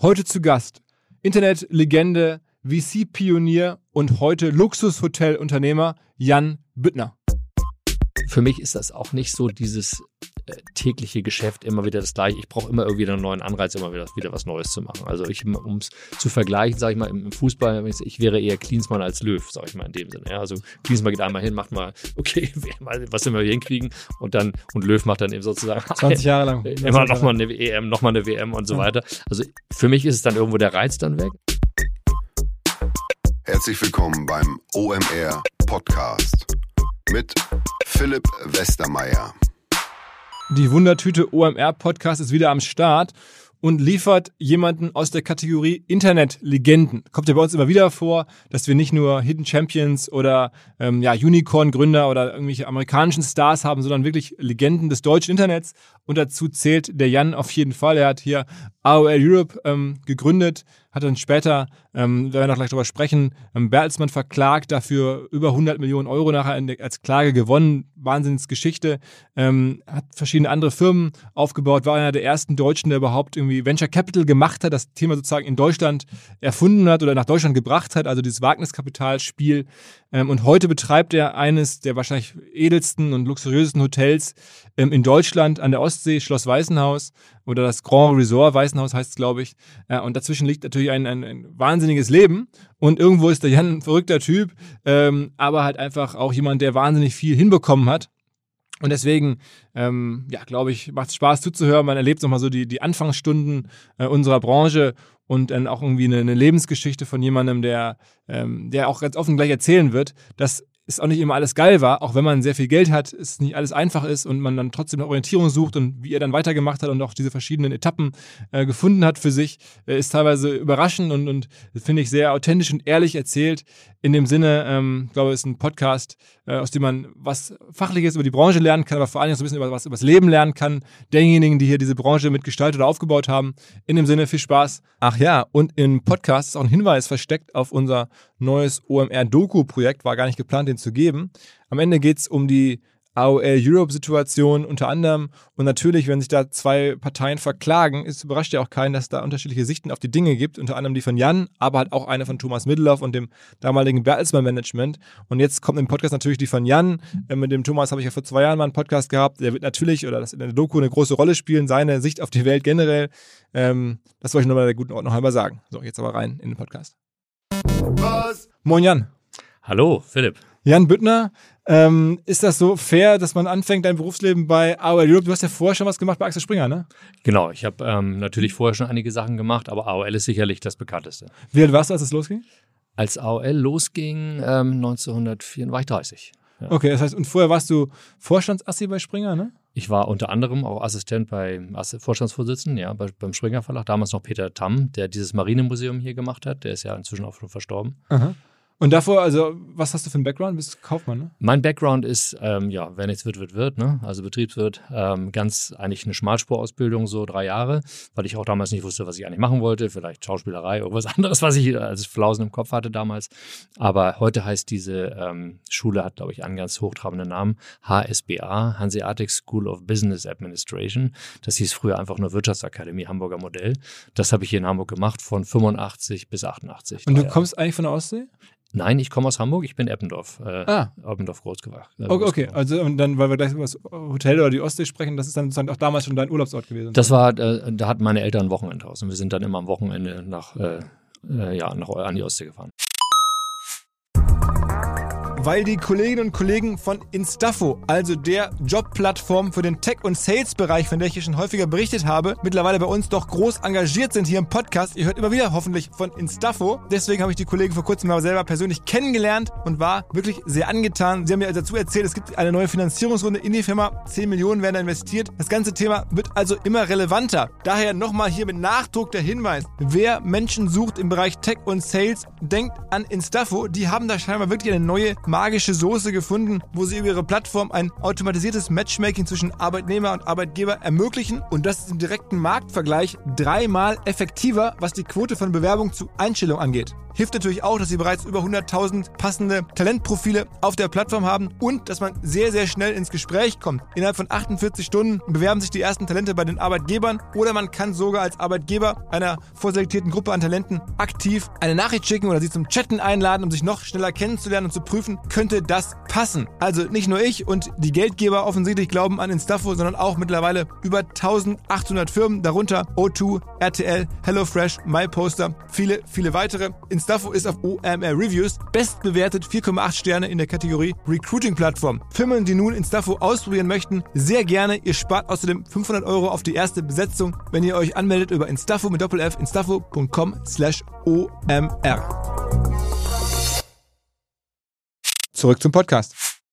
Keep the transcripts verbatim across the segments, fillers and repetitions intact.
Heute zu Gast Internetlegende, V C-Pionier und heute Luxushotelunternehmer Jan Büttner. Für mich ist das auch nicht so dieses äh, tägliche Geschäft, immer wieder das Gleiche. Ich brauche immer irgendwie einen neuen Anreiz, immer wieder, wieder was Neues zu machen. Also ich, um es zu vergleichen, sage ich mal, im Fußball, ich wäre eher Klinsmann als Löw, sage ich mal in dem Sinne. Ja, also Klinsmann geht einmal hin, macht mal, okay, was wir hier hinkriegen und dann, und Löw macht dann eben sozusagen zwanzig Jahre lang. Immer nochmal eine E M, nochmal eine W M und so ja. weiter. Also für mich ist es dann irgendwo der Reiz dann weg. Herzlich willkommen beim O M R Podcast mit Philipp Westermeier. Die Wundertüte O M R Podcast ist wieder am Start und liefert jemanden aus der Kategorie Internetlegenden. Kommt ja bei uns immer wieder vor, dass wir nicht nur Hidden Champions oder ähm, ja, Unicorn-Gründer oder irgendwelche amerikanischen Stars haben, sondern wirklich Legenden des deutschen Internets. Und dazu zählt der Jan auf jeden Fall. Er hat hier A O L Europe ähm, gegründet, hat dann später, ähm, werden wir noch gleich drüber sprechen, ähm, Bertelsmann verklagt, dafür über hundert Millionen Euro nachher der, als Klage gewonnen. Wahnsinnsgeschichte. Ähm, hat verschiedene andere Firmen aufgebaut, war einer der ersten Deutschen, der überhaupt irgendwie Venture Capital gemacht hat, das Thema sozusagen in Deutschland erfunden hat oder nach Deutschland gebracht hat, also dieses Wagniskapitalspiel. Ähm, und heute betreibt er eines der wahrscheinlich edelsten und luxuriösesten Hotels ähm, in Deutschland an der Ostsee, Schloss Weißenhaus oder das Grand Resort Weißenhaus heißt es, glaube ich. Ja, und dazwischen liegt natürlich ein, ein, ein wahnsinniges Leben und irgendwo ist der Jan ein verrückter Typ, ähm, aber halt einfach auch jemand, der wahnsinnig viel hinbekommen hat. Und deswegen, ähm, ja, glaube ich, macht es Spaß zuzuhören. Man erlebt nochmal so die, die Anfangsstunden äh, unserer Branche und dann auch irgendwie eine, eine Lebensgeschichte von jemandem, der, ähm, der auch ganz offen gleich erzählen wird, dass es auch nicht immer alles geil war, auch wenn man sehr viel Geld hat, es nicht alles einfach ist und man dann trotzdem eine Orientierung sucht und wie er dann weitergemacht hat und auch diese verschiedenen Etappen äh, gefunden hat für sich, äh, ist teilweise überraschend und, und finde ich sehr authentisch und ehrlich erzählt. In dem Sinne, ähm, glaube ich, ist ein Podcast, äh, aus dem man was Fachliches über die Branche lernen kann, aber vor allem so ein bisschen über was über das Leben lernen kann, derjenigen, die hier diese Branche mitgestaltet oder aufgebaut haben. In dem Sinne, viel Spaß. Ach ja, und im Podcast ist auch ein Hinweis versteckt auf unser neues O M R-Doku-Projekt, war gar nicht geplant, den zu geben. Am Ende geht es um die A O L Europe-Situation unter anderem und natürlich, wenn sich da zwei Parteien verklagen, ist überrascht ja auch keinen, dass es da unterschiedliche Sichten auf die Dinge gibt, unter anderem die von Jan, aber halt auch eine von Thomas Middelhoff und dem damaligen Bertelsmann-Management. Und jetzt kommt im Podcast natürlich die von Jan. Äh, mit dem Thomas habe ich ja vor zwei Jahren mal einen Podcast gehabt. Der wird natürlich, oder das in der Doku, eine große Rolle spielen, seine Sicht auf die Welt generell. Ähm, das wollte ich nochmal der guten Ordnung halber sagen. So, jetzt aber rein in den Podcast. Was? Moin Jan. Hallo, Philipp. Jan Büttner, ähm, ist das so fair, dass man anfängt, dein Berufsleben bei A O L Europe? Du hast ja vorher schon was gemacht bei Axel Springer, ne? Genau, ich habe ähm, natürlich vorher schon einige Sachen gemacht, aber A O L ist sicherlich das bekannteste. Wie alt warst du, als es losging? Als A O L losging, ähm, neunzehnhundertvier, war ich dreißig. Ja. Okay, das heißt, und vorher warst du Vorstandsassi bei Springer, ne? Ich war unter anderem auch Assistent bei Vorstandsvorsitzenden, ja, bei, beim Springer Verlag, damals noch Peter Tamm, der dieses Marinemuseum hier gemacht hat, der ist ja inzwischen auch schon verstorben. Aha. Und davor, also, was hast du für einen Background? Du bist Kaufmann, ne? Mein Background ist, ähm, ja, wer nichts wird, wird, wird, ne? Also Betriebswirt, ähm, ganz eigentlich eine Schmalspurausbildung, so drei Jahre, weil ich auch damals nicht wusste, was ich eigentlich machen wollte. Vielleicht Schauspielerei, irgendwas anderes, was ich als Flausen im Kopf hatte damals. Aber heute heißt diese ähm, Schule, hat, glaube ich, einen ganz hochtrabenden Namen, H S B A, Hanseatic School of Business Administration. Das hieß früher einfach nur Wirtschaftsakademie, Hamburger Modell. Das habe ich hier in Hamburg gemacht, von fünfundachtzig bis achtundachtzig. Und du kommst eigentlich von der Ostsee? Nein, ich komme aus Hamburg, ich bin Eppendorf. Äh, ah. Eppendorf groß gewachsen. Äh, okay, okay, also und dann, weil wir gleich über das Hotel oder die Ostsee sprechen, das ist dann sozusagen auch damals schon dein Urlaubsort gewesen. Das war, äh, da hatten meine Eltern ein Wochenendhaus und wir sind dann immer am Wochenende nach, äh, äh, ja, nach an die Ostsee gefahren. Weil die Kolleginnen und Kollegen von Instafo, also der Jobplattform für den Tech- und Sales-Bereich, von der ich hier schon häufiger berichtet habe, mittlerweile bei uns doch groß engagiert sind hier im Podcast. Ihr hört immer wieder hoffentlich von Instafo. Deswegen habe ich die Kollegen vor kurzem mal selber persönlich kennengelernt und war wirklich sehr angetan. Sie haben mir dazu erzählt, es gibt eine neue Finanzierungsrunde in die Firma. zehn Millionen werden da investiert. Das ganze Thema wird also immer relevanter. Daher nochmal hier mit Nachdruck der Hinweis. Wer Menschen sucht im Bereich Tech und Sales, denkt an Instafo. Die haben da scheinbar wirklich eine neue magische Soße gefunden, wo sie über ihre Plattform ein automatisiertes Matchmaking zwischen Arbeitnehmer und Arbeitgeber ermöglichen und das ist im direkten Marktvergleich dreimal effektiver, was die Quote von Bewerbung zu Einstellung angeht. Hilft natürlich auch, dass sie bereits über hunderttausend passende Talentprofile auf der Plattform haben und dass man sehr, sehr schnell ins Gespräch kommt. Innerhalb von achtundvierzig Stunden bewerben sich die ersten Talente bei den Arbeitgebern oder man kann sogar als Arbeitgeber einer vorselektierten Gruppe an Talenten aktiv eine Nachricht schicken oder sie zum Chatten einladen, um sich noch schneller kennenzulernen und zu prüfen, könnte das passen. Also nicht nur ich und die Geldgeber offensichtlich glauben an Instafo, sondern auch mittlerweile über eintausendachthundert Firmen, darunter O zwei, R T L, HelloFresh, MyPoster, viele, viele weitere. Instafo ist auf O M R Reviews bestbewertet, vier Komma acht Sterne in der Kategorie Recruiting-Plattform. Firmen, die nun Instafo ausprobieren möchten, sehr gerne. Ihr spart außerdem fünfhundert Euro auf die erste Besetzung, wenn ihr euch anmeldet über Instafo mit Doppel-F, instafo punkt com slash O M R. Zurück zum Podcast.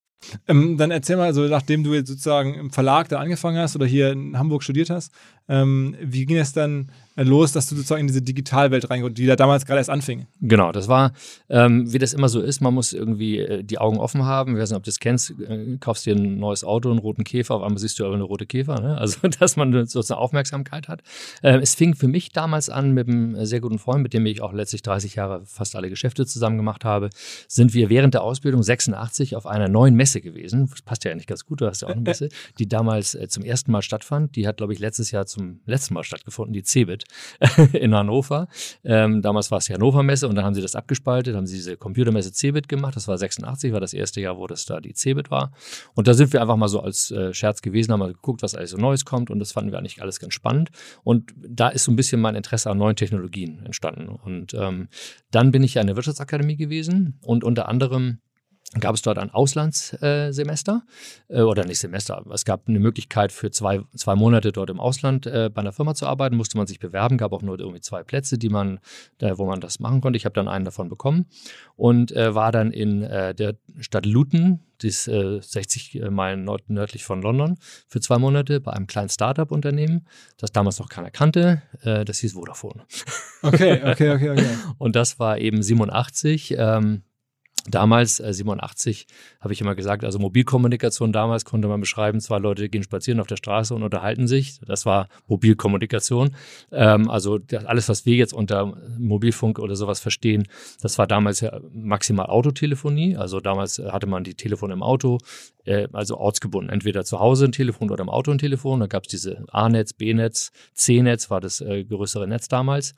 Ähm, dann erzähl mal, also nachdem du jetzt sozusagen im Verlag da angefangen hast oder hier in Hamburg studiert hast, ähm, wie ging es dann los, dass du sozusagen in diese Digitalwelt reinkommst, die da damals gerade erst anfing? Genau, das war, ähm, wie das immer so ist, man muss irgendwie äh, die Augen offen haben. Ich weiß nicht, ob du das kennst, äh, kaufst dir ein neues Auto, einen roten Käfer, auf einmal siehst du aber eine rote Käfer, ne? Also, dass man sozusagen Aufmerksamkeit hat. Ähm, es fing für mich damals an mit einem sehr guten Freund, mit dem ich auch letztlich dreißig Jahre fast alle Geschäfte zusammen gemacht habe, sind wir während der Ausbildung sechsundachtzig auf einer neuen Messe gewesen. Das passt ja eigentlich ganz gut, du hast ja auch eine Messe, die damals äh, zum ersten Mal stattfand. Die hat, glaube ich, letztes Jahr zum letzten Mal stattgefunden, die CeBIT in Hannover. Ähm, damals war es die Hannover-Messe und dann haben sie das abgespaltet, haben sie diese Computermesse CeBIT gemacht. Das war sechsundachtzig, war das erste Jahr, wo das da die CeBIT war. Und da sind wir einfach mal so als äh, Scherz gewesen, haben mal geguckt, was alles so Neues kommt und das fanden wir eigentlich alles ganz spannend. Und da ist so ein bisschen mein Interesse an neuen Technologien entstanden. Und ähm, dann bin ich ja in der Wirtschaftsakademie gewesen und unter anderem gab es dort ein Auslandssemester äh, oder nicht Semester, es gab eine Möglichkeit für zwei, zwei Monate dort im Ausland äh, bei einer Firma zu arbeiten, musste man sich bewerben, gab auch nur irgendwie zwei Plätze, die man, äh, wo man das machen konnte. Ich habe dann einen davon bekommen und äh, war dann in äh, der Stadt Luton, die ist äh, sechzig Meilen nord nördlich von London, für zwei Monate bei einem kleinen Startup-Unternehmen, das damals noch keiner kannte, äh, das hieß Vodafone. Okay, okay, okay, okay. Und das war eben siebenundachtzig, ähm, Damals, äh, siebenundachtzig, habe ich immer gesagt, also Mobilkommunikation damals konnte man beschreiben, zwei Leute gehen spazieren auf der Straße und unterhalten sich. Das war Mobilkommunikation. Ähm, also das, alles, was wir jetzt unter Mobilfunk oder sowas verstehen, das war damals ja maximal Autotelefonie. Also damals hatte man die Telefone im Auto, äh, also ortsgebunden, entweder zu Hause ein Telefon oder im Auto ein Telefon. Da gab es diese A-Netz, B-Netz, C-Netz war das äh, größere Netz damals.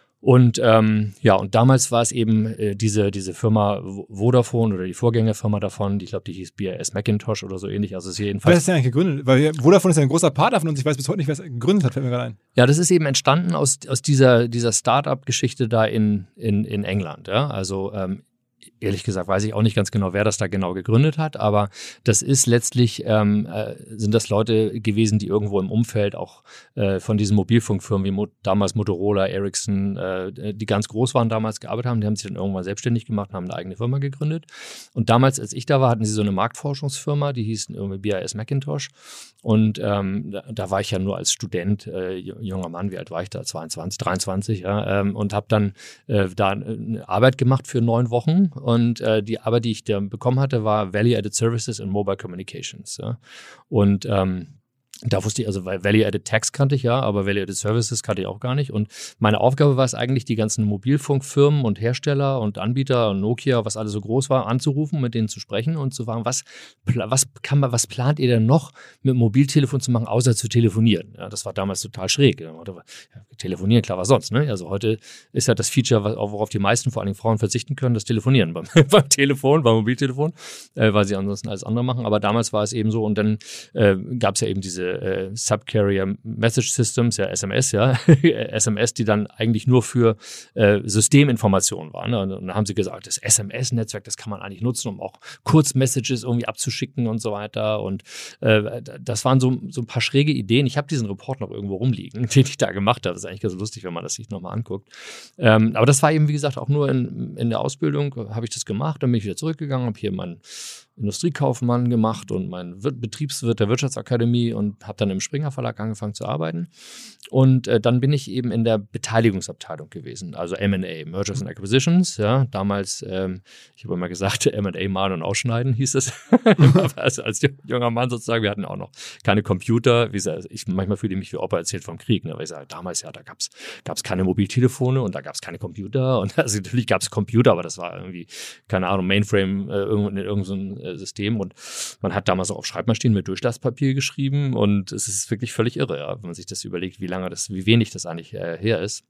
Und ähm, ja, und damals war es eben äh, diese diese Firma Vodafone oder die Vorgängerfirma davon, die, ich glaube, die hieß B A S Macintosh oder so ähnlich. Also ist jedenfalls. Wer ist denn eigentlich gegründet? Weil Vodafone ist ja ein großer Partner von uns. Ich weiß bis heute nicht, wer es gegründet hat, fällt mir gerade ein. Ja, das ist eben entstanden aus aus dieser dieser Start-up-Geschichte da in in in England. Ja, also ähm, ehrlich gesagt weiß ich auch nicht ganz genau, wer das da genau gegründet hat, aber das ist letztlich, ähm, äh, sind das Leute gewesen, die irgendwo im Umfeld auch äh, von diesen Mobilfunkfirmen wie Mo- damals Motorola, Ericsson, äh, die ganz groß waren damals, gearbeitet haben. Die haben sich dann irgendwann selbstständig gemacht und haben eine eigene Firma gegründet. Und damals, als ich da war, hatten sie so eine Marktforschungsfirma, die hieß irgendwie B A S Macintosh. Und ähm, da, da war ich ja nur als Student, äh, junger Mann, wie alt war ich da? zweiundzwanzig, dreiundzwanzig, ja, ähm, und habe dann äh, da eine Arbeit gemacht für neun Wochen. Und äh, die Arbeit, die ich da bekommen hatte, war Value-Added Services in Mobile Communications. Ja. Und ähm, da wusste ich, also Value-Added Tax kannte ich ja, aber Value-Added Services kannte ich auch gar nicht. Und meine Aufgabe war es eigentlich, die ganzen Mobilfunkfirmen und Hersteller und Anbieter und Nokia, was alles so groß war, anzurufen, mit denen zu sprechen und zu fragen, was, was kann man, was plant ihr denn noch mit dem Mobiltelefon zu machen, außer zu telefonieren? Ja, das war damals total schräg. Ja, telefonieren, klar, was sonst, ne? Also heute ist ja das Feature, worauf die meisten, vor allem Frauen, verzichten können, das Telefonieren beim, beim Telefon, beim Mobiltelefon, äh, weil sie ansonsten alles andere machen. Aber damals war es eben so und dann äh, gab es ja eben diese äh, Subcarrier Message Systems, ja S M S, ja, S M S, die dann eigentlich nur für äh, Systeminformationen waren. Ne? Und dann haben sie gesagt, das S M S-Netzwerk, das kann man eigentlich nutzen, um auch Kurzmessages irgendwie abzuschicken und so weiter. Und äh, das waren so, so ein paar schräge Ideen. Ich habe diesen Report noch irgendwo rumliegen, den ich da gemacht habe. Das ist eigentlich ganz lustig, wenn man das sich nochmal anguckt. Ähm, aber das war eben, wie gesagt, auch nur in, in der Ausbildung habe ich das gemacht. Dann bin ich wieder zurückgegangen, habe hier meinen Industriekaufmann gemacht und mein Betriebswirt der Wirtschaftsakademie und habe dann im Springer Verlag angefangen zu arbeiten. Und äh, dann bin ich eben in der Beteiligungsabteilung gewesen, also M and A, Mergers and Acquisitions. Ja, damals, ähm, ich habe immer gesagt, M and A malen und ausschneiden hieß es. also als junger Mann sozusagen, wir hatten auch noch keine Computer. Wie gesagt, ich, manchmal fühle ich mich wie Opa erzählt vom Krieg. Ne? Weil ich sage, damals, ja, da gab es gab's keine Mobiltelefone und da gab es keine Computer. Und also natürlich gab es Computer, aber das war irgendwie, keine Ahnung, Mainframe äh, in irgendeinem äh, System. Und man hat damals auch auf Schreibmaschinen mit Durchlasspapier geschrieben. Und es ist wirklich völlig irre, ja, wenn man sich das überlegt, wie lange das, wie wenig das eigentlich äh, her ist.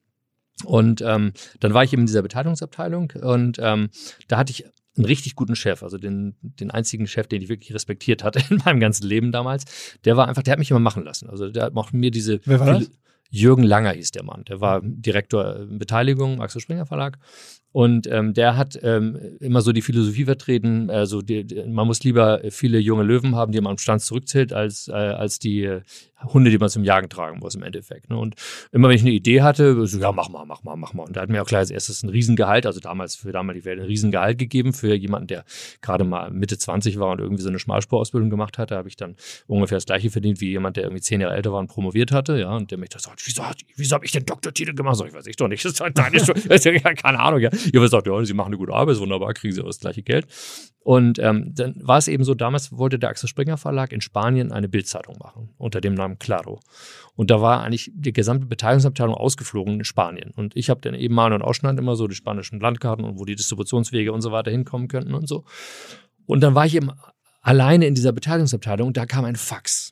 Und ähm, dann war ich eben in dieser Beteiligungsabteilung und ähm, da hatte ich einen richtig guten Chef, also den, den einzigen Chef, den ich wirklich respektiert hatte in meinem ganzen Leben damals. Der war einfach, der hat mich immer machen lassen. Also der hat mir diese... Wer war das? Jürgen Langer hieß der Mann. Der war Direktor Beteiligung, Axel Springer Verlag. Und ähm, der hat ähm, immer so die Philosophie vertreten, also die, die, man muss lieber viele junge Löwen haben, die man am Stand zurückzählt, als, äh, als die äh, Hunde, die man zum Jagen tragen muss im Endeffekt. Ne? Und immer wenn ich eine Idee hatte, so, ja, mach mal, mach mal, mach mal. Und da hat mir auch gleich als erstes ein Riesengehalt, also damals für damalige Welt ein Riesengehalt gegeben für jemanden, der gerade mal Mitte zwanzig war und irgendwie so eine Schmalspurausbildung gemacht hatte, habe ich dann ungefähr das Gleiche verdient wie jemand, der irgendwie zehn Jahre älter war und promoviert hatte, ja, und der mich da sagt, wieso, wieso habe ich den Doktortitel gemacht? So, ich weiß ich doch nicht, das ist halt deine Schuld, keine Ahnung, ja. Ihr sagt, ja, Sie machen eine gute Arbeit, ist wunderbar, kriegen Sie auch das gleiche Geld. Und ähm, dann war es eben so, damals wollte der Axel Springer Verlag in Spanien eine Bildzeitung machen, unter dem Namen Claro. Und da war eigentlich die gesamte Beteiligungsabteilung ausgeflogen in Spanien. Und ich habe dann eben mal und ausschneiden immer so die spanischen Landkarten und wo die Distributionswege und so weiter hinkommen könnten und so. Und dann war ich eben alleine in dieser Beteiligungsabteilung und da kam ein Fax.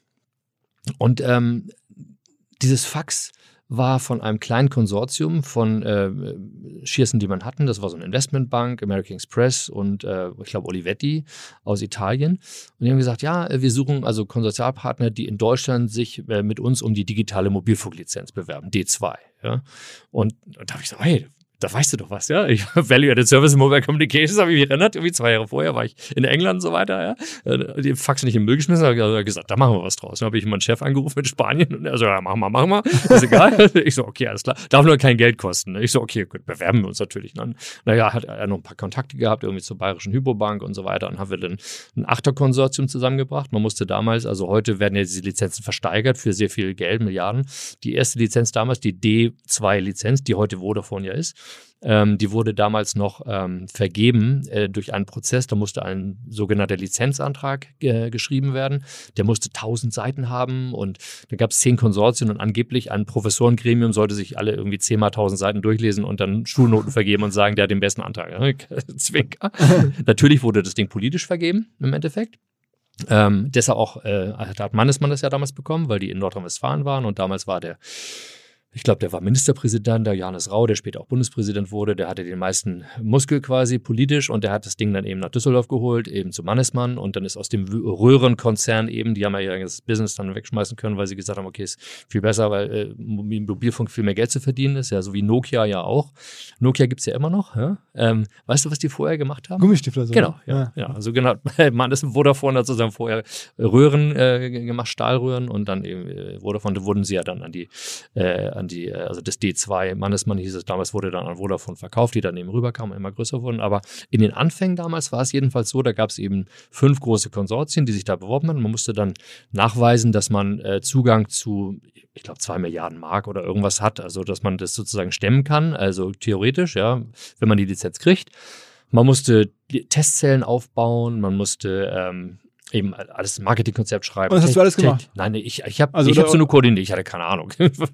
Und ähm, dieses Fax war von einem kleinen Konsortium von äh, Shearson, die man hatten. Das war so eine Investmentbank, American Express und äh, ich glaube Olivetti aus Italien. Und die haben gesagt, ja, wir suchen also Konsortialpartner, die in Deutschland sich äh, mit uns um die digitale Mobilfunklizenz bewerben, D zwei. Ja? Und, und da habe ich gesagt, hey, da weißt du doch was, ja. Ich Value-Added Service in Mobile Communications, habe ich mich erinnert, irgendwie zwei Jahre vorher war ich in England und so weiter, ja. Die Fax nicht im Müll geschmissen, habe ich gesagt, da machen wir was draus. Dann habe ich meinen Chef angerufen in Spanien und er so, ja, machen wir, machen wir, ist egal. Ich so, okay, alles klar. Darf nur kein Geld kosten. Ich so, okay, gut, bewerben wir uns natürlich. Dann, naja, hat er noch ein paar Kontakte gehabt, irgendwie zur Bayerischen Hypobank und so weiter und haben wir dann ein Achterkonsortium zusammengebracht. Man musste damals, also heute werden ja diese Lizenzen versteigert für sehr viel Geld, Milliarden. Die erste Lizenz damals, die D zwei Lizenz, die heute Vodafone ja ist, Ähm, die wurde damals noch ähm, vergeben äh, durch einen Prozess. Da musste ein sogenannter Lizenzantrag äh, geschrieben werden. Der musste tausend Seiten haben und da gab es zehn Konsortien und angeblich ein Professorengremium sollte sich alle irgendwie zehnmal tausend Seiten durchlesen und dann Schulnoten vergeben und sagen, der hat den besten Antrag. Zwinker. Natürlich wurde das Ding politisch vergeben im Endeffekt. Ähm, deshalb auch, äh, hat Mannesmann das ja damals bekommen, weil die in Nordrhein-Westfalen waren und damals war der Ich glaube, der war Ministerpräsident, der Johannes Rau, der später auch Bundespräsident wurde, der hatte den meisten Muskel quasi politisch und der hat das Ding dann eben nach Düsseldorf geholt, eben zu Mannesmann und dann ist aus dem Röhrenkonzern eben, die haben ja ihr ganzes Business dann wegschmeißen können, weil sie gesagt haben, okay, ist viel besser, weil äh, Mobilfunk viel mehr Geld zu verdienen ist, ja, so wie Nokia ja auch. Nokia gibt's ja immer noch, ja? Ähm, weißt du, was die vorher gemacht haben? Gummistifter so. Genau, ja, ja. ja also genau, Mannesmann, Vodafone hat sozusagen vorher Röhren äh, gemacht, Stahlröhren und dann eben äh, Vodafone, da wurden sie ja dann an die äh, an die, also das D zwei Mannesmann hieß es, damals wurde dann an Vodafone verkauft, die dann eben rüberkamen, immer größer wurden, aber in den Anfängen damals war es jedenfalls so, da gab es eben fünf große Konsortien, die sich da beworben haben, man musste dann nachweisen, dass man äh, Zugang zu, ich glaube, zwei Milliarden Mark oder irgendwas hat, also dass man das sozusagen stemmen kann, also theoretisch, ja, wenn man die Lizenz kriegt. Man musste Testzellen aufbauen, man musste ähm, eben alles Marketingkonzept schreiben. Und das hast du alles gemacht? Nein, nee, ich, ich habe also ich hab so nur koordiniert, ich hatte keine Ahnung.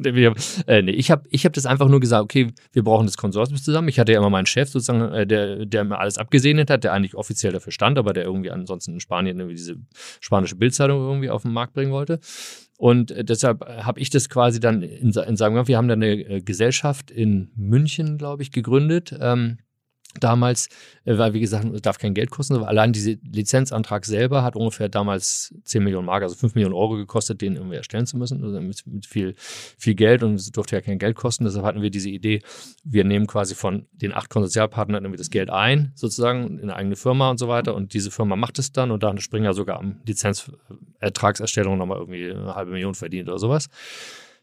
äh, nee, ich habe ich hab das einfach nur gesagt, okay, wir brauchen das Konsortium zusammen. Ich hatte ja immer meinen Chef sozusagen, äh, der, der mir alles abgesegnet hat, der eigentlich offiziell dafür stand, aber der irgendwie ansonsten in Spanien irgendwie diese spanische Bildzeitung irgendwie auf den Markt bringen wollte. Und äh, deshalb habe ich das quasi dann in, in sagen, wir haben dann eine äh, Gesellschaft in München, glaube ich, gegründet, ähm, damals, weil wie gesagt, es darf kein Geld kosten, aber allein dieser Lizenzantrag selber hat ungefähr damals zehn Millionen Mark, also fünf Millionen Euro gekostet, den irgendwie erstellen zu müssen, also mit, mit viel, viel Geld und es durfte ja kein Geld kosten. Deshalb hatten wir diese Idee, wir nehmen quasi von den acht Konsortialpartnern irgendwie das Geld ein, sozusagen in eine eigene Firma und so weiter und diese Firma macht es dann und dann Springer sogar am Lizenzertragserstellung nochmal irgendwie eine halbe Million verdient oder sowas.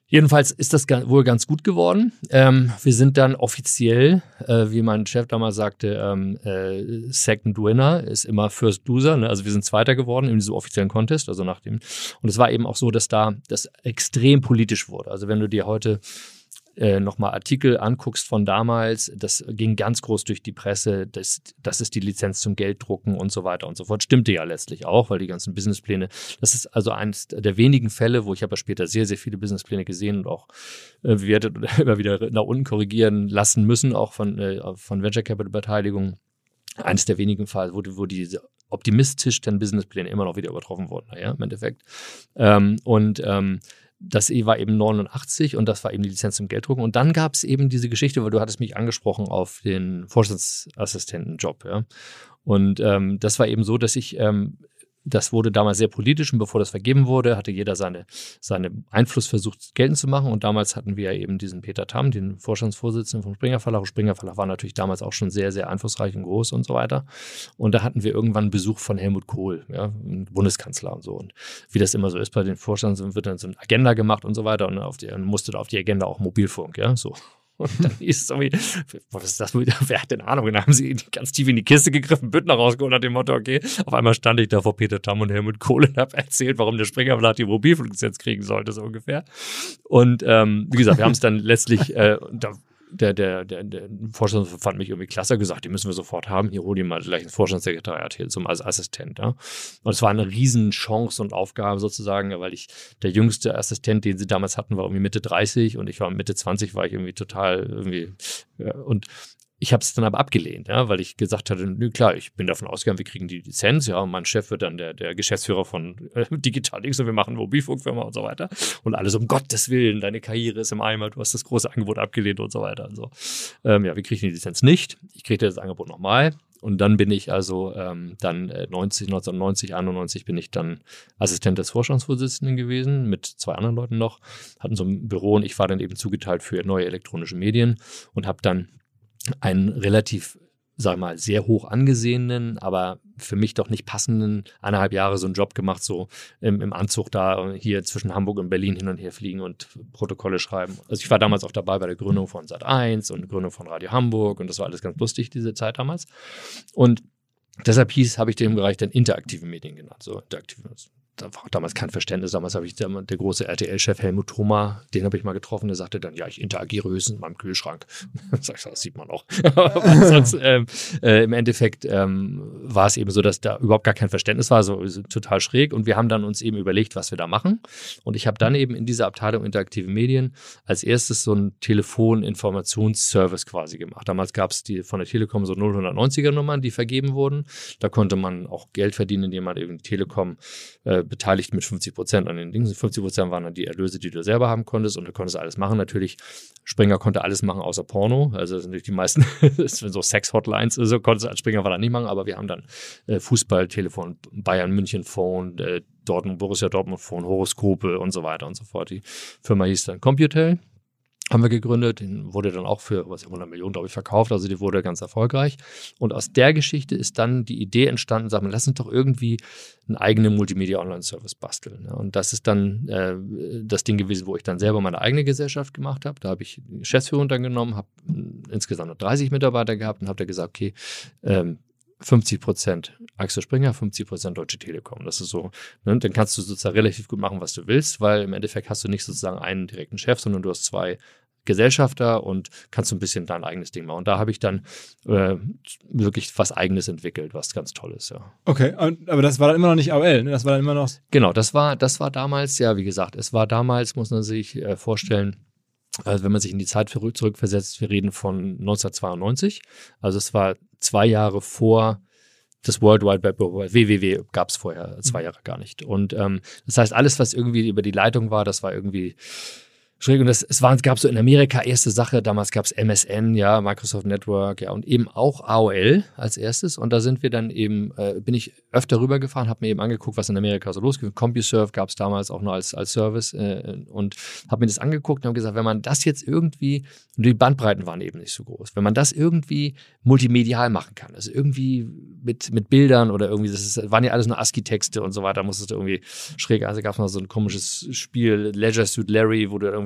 Jedenfalls ist das wohl ganz gut geworden. Ähm, wir sind dann offiziell, äh, wie mein Chef damals sagte, ähm, äh, Second Winner ist immer First Loser. Ne? Also wir sind Zweiter geworden in diesem offiziellen Contest. Also nach dem. Und es war eben auch so, dass da das extrem politisch wurde. Also wenn du dir heute äh, nochmal Artikel anguckst von damals, das ging ganz groß durch die Presse, das, das ist die Lizenz zum Gelddrucken und so weiter und so fort. Stimmte ja letztlich auch, weil die ganzen Businesspläne, das ist also eines der wenigen Fälle, wo ich habe ja später sehr, sehr viele Businesspläne gesehen und auch äh, bewertet und immer wieder nach unten korrigieren lassen müssen, auch von, äh, von Venture Capital Beteiligung. Eines der wenigen Fälle, wo, wo diese optimistischen Businesspläne immer noch wieder übertroffen wurden, naja, im Endeffekt. Ähm, und ähm, das war eben neunundachtzig und das war eben die Lizenz zum Gelddrucken. Und dann gab es eben diese Geschichte, weil du hattest mich angesprochen auf den Vorstandsassistentenjob. Ja? Und ähm, das war eben so, dass ich, ähm, das wurde damals sehr politisch und bevor das vergeben wurde, hatte jeder seine, seine Einfluss versucht geltend zu machen. Und damals hatten wir ja eben diesen Peter Tamm, den Vorstandsvorsitzenden vom Springer Verlag. Und Springer Verlag war natürlich damals auch schon sehr, sehr einflussreich und groß und so weiter. Und da hatten wir irgendwann einen Besuch von Helmut Kohl, ja, Bundeskanzler und so. Und wie das immer so ist bei den Vorstands, wird dann so eine Agenda gemacht und so weiter. Und auf die, dann musste da auf die Agenda auch Mobilfunk, ja, so. Und dann hieß es irgendwie, was ist das? Wer hat denn Ahnung? Und dann haben sie ganz tief in die Kiste gegriffen, Büttner rausgeholt nach dem Motto, okay, auf einmal stand ich da vor Peter Tamm und Helmut Kohl und habe erzählt, warum der Springer Verlag die Mobilfunklizenz kriegen sollte, so ungefähr. Und ähm, wie gesagt, wir haben es dann letztlich, äh, da, der, der, der, der Vorstand fand mich irgendwie klasse, gesagt, die müssen wir sofort haben, hier hol die mal gleich ins Vorstandssekretariat hier zum als Assistent. Ja. Und es war eine riesen Chance und Aufgabe sozusagen, weil ich, der jüngste Assistent, den sie damals hatten, war irgendwie Mitte dreißig und ich war Mitte zwanzig, war ich irgendwie total irgendwie, ja, und ich habe es dann aber abgelehnt, ja, weil ich gesagt hatte, nö, klar, ich bin davon ausgegangen, wir kriegen die Lizenz, ja, und mein Chef wird dann der, der Geschäftsführer von äh, Digitalix und wir machen eine Mobilfunkfirma und so weiter. Und alles um Gottes Willen, deine Karriere ist im Eimer, du hast das große Angebot abgelehnt und so weiter. Und so. Ähm, ja, wir kriegen die Lizenz nicht. Ich kriegte das Angebot nochmal. Und dann bin ich also ähm, dann äh, neunzig, neunzehnhundertneunzig, einundneunzig bin ich dann Assistent des Vorstandsvorsitzenden gewesen, mit zwei anderen Leuten noch, hatten so ein Büro und ich war dann eben zugeteilt für neue elektronische Medien und habe dann einen relativ, sag mal, sehr hoch angesehenen, aber für mich doch nicht passenden eineinhalb Jahre so einen Job gemacht, so im, im Anzug da hier zwischen Hamburg und Berlin hin und her fliegen und Protokolle schreiben. Also ich war damals auch dabei bei der Gründung von Sat eins und Gründung von Radio Hamburg und das war alles ganz lustig, diese Zeit damals. Und deshalb hieß, habe ich den Bereich dann interaktive Medien genannt, so interaktive. Da war damals kein Verständnis. Damals habe ich der, der große R T L-Chef Helmut Thoma, den habe ich mal getroffen, der sagte dann, ja, ich interagiere höchstens in meinem Kühlschrank. Das sieht man auch. Aber sonst, ähm, äh, im Endeffekt ähm, war es eben so, dass da überhaupt gar kein Verständnis war, so, so total schräg. Und wir haben dann uns eben überlegt, was wir da machen. Und ich habe dann eben in dieser Abteilung interaktive Medien als erstes so einen Telefon-Informationsservice quasi gemacht. Damals gab es die von der Telekom so null neunzig er Nummern, die vergeben wurden. Da konnte man auch Geld verdienen, indem man eben die Telekom äh, beteiligt mit fünfzig Prozent an den Dingen. fünfzig Prozent waren dann die Erlöse, die du selber haben konntest und du konntest alles machen. Natürlich, Springer konnte alles machen außer Porno. Also das sind natürlich die meisten, das sind so Sex-Hotlines, also konntest du als Springer Verlag nicht machen, aber wir haben dann äh, Fußball-Telefon, Bayern München Phone, äh, Dortmund, Borussia Dortmund Phone, Horoskope und so weiter und so fort. Die Firma hieß dann Computel. Haben wir gegründet, den wurde dann auch für was hundert Millionen, glaube ich, verkauft, also die wurde ganz erfolgreich. Und aus der Geschichte ist dann die Idee entstanden, sagen wir, lass uns doch irgendwie einen eigenen Multimedia-Online-Service basteln. Ja, und das ist dann äh, das Ding gewesen, wo ich dann selber meine eigene Gesellschaft gemacht habe. Da habe ich die Geschäftsführung dann genommen, habe insgesamt noch dreißig Mitarbeiter gehabt und habe da gesagt, okay, ähm, fünfzig Prozent Axel Springer, fünfzig Prozent Deutsche Telekom. Das ist so, ne? Dann kannst du sozusagen relativ gut machen, was du willst, weil im Endeffekt hast du nicht sozusagen einen direkten Chef, sondern du hast zwei Gesellschafter und kannst so ein bisschen dein eigenes Ding machen. Und da habe ich dann äh, wirklich was Eigenes entwickelt, was ganz toll ist, ja. Okay, aber das war dann immer noch nicht A O L, ne? Das war dann immer noch... Genau, das war, das war damals, ja, wie gesagt, es war damals, muss man sich äh, vorstellen, also wenn man sich in die Zeit zurückversetzt, wir reden von neunzehnhundertzweiundneunzig, also es war zwei Jahre vor das World Wide Web, W W W gab es vorher zwei Jahre gar nicht. Und ähm, das heißt, alles, was irgendwie über die Leitung war, das war irgendwie schräg. Und das, es war, gab so in Amerika erste Sache, damals gab es M S N, ja, Microsoft Network, ja, und eben auch A O L als erstes. Und da sind wir dann eben, äh, bin ich öfter rübergefahren, habe mir eben angeguckt, was in Amerika so losgeht. CompuServe gab es damals auch noch als, als Service äh, und habe mir das angeguckt und habe gesagt, wenn man das jetzt irgendwie, und die Bandbreiten waren eben nicht so groß, wenn man das irgendwie multimedial machen kann, also irgendwie mit, mit Bildern oder irgendwie, das ist, waren ja alles nur ASCII-Texte und so weiter, musstest du irgendwie schräg, also gab es noch so ein komisches Spiel, Leisure Suit Larry, wo du irgendwie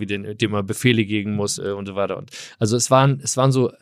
irgendwie den, dem man Befehle geben muss äh, und so weiter. Und also es waren, es waren so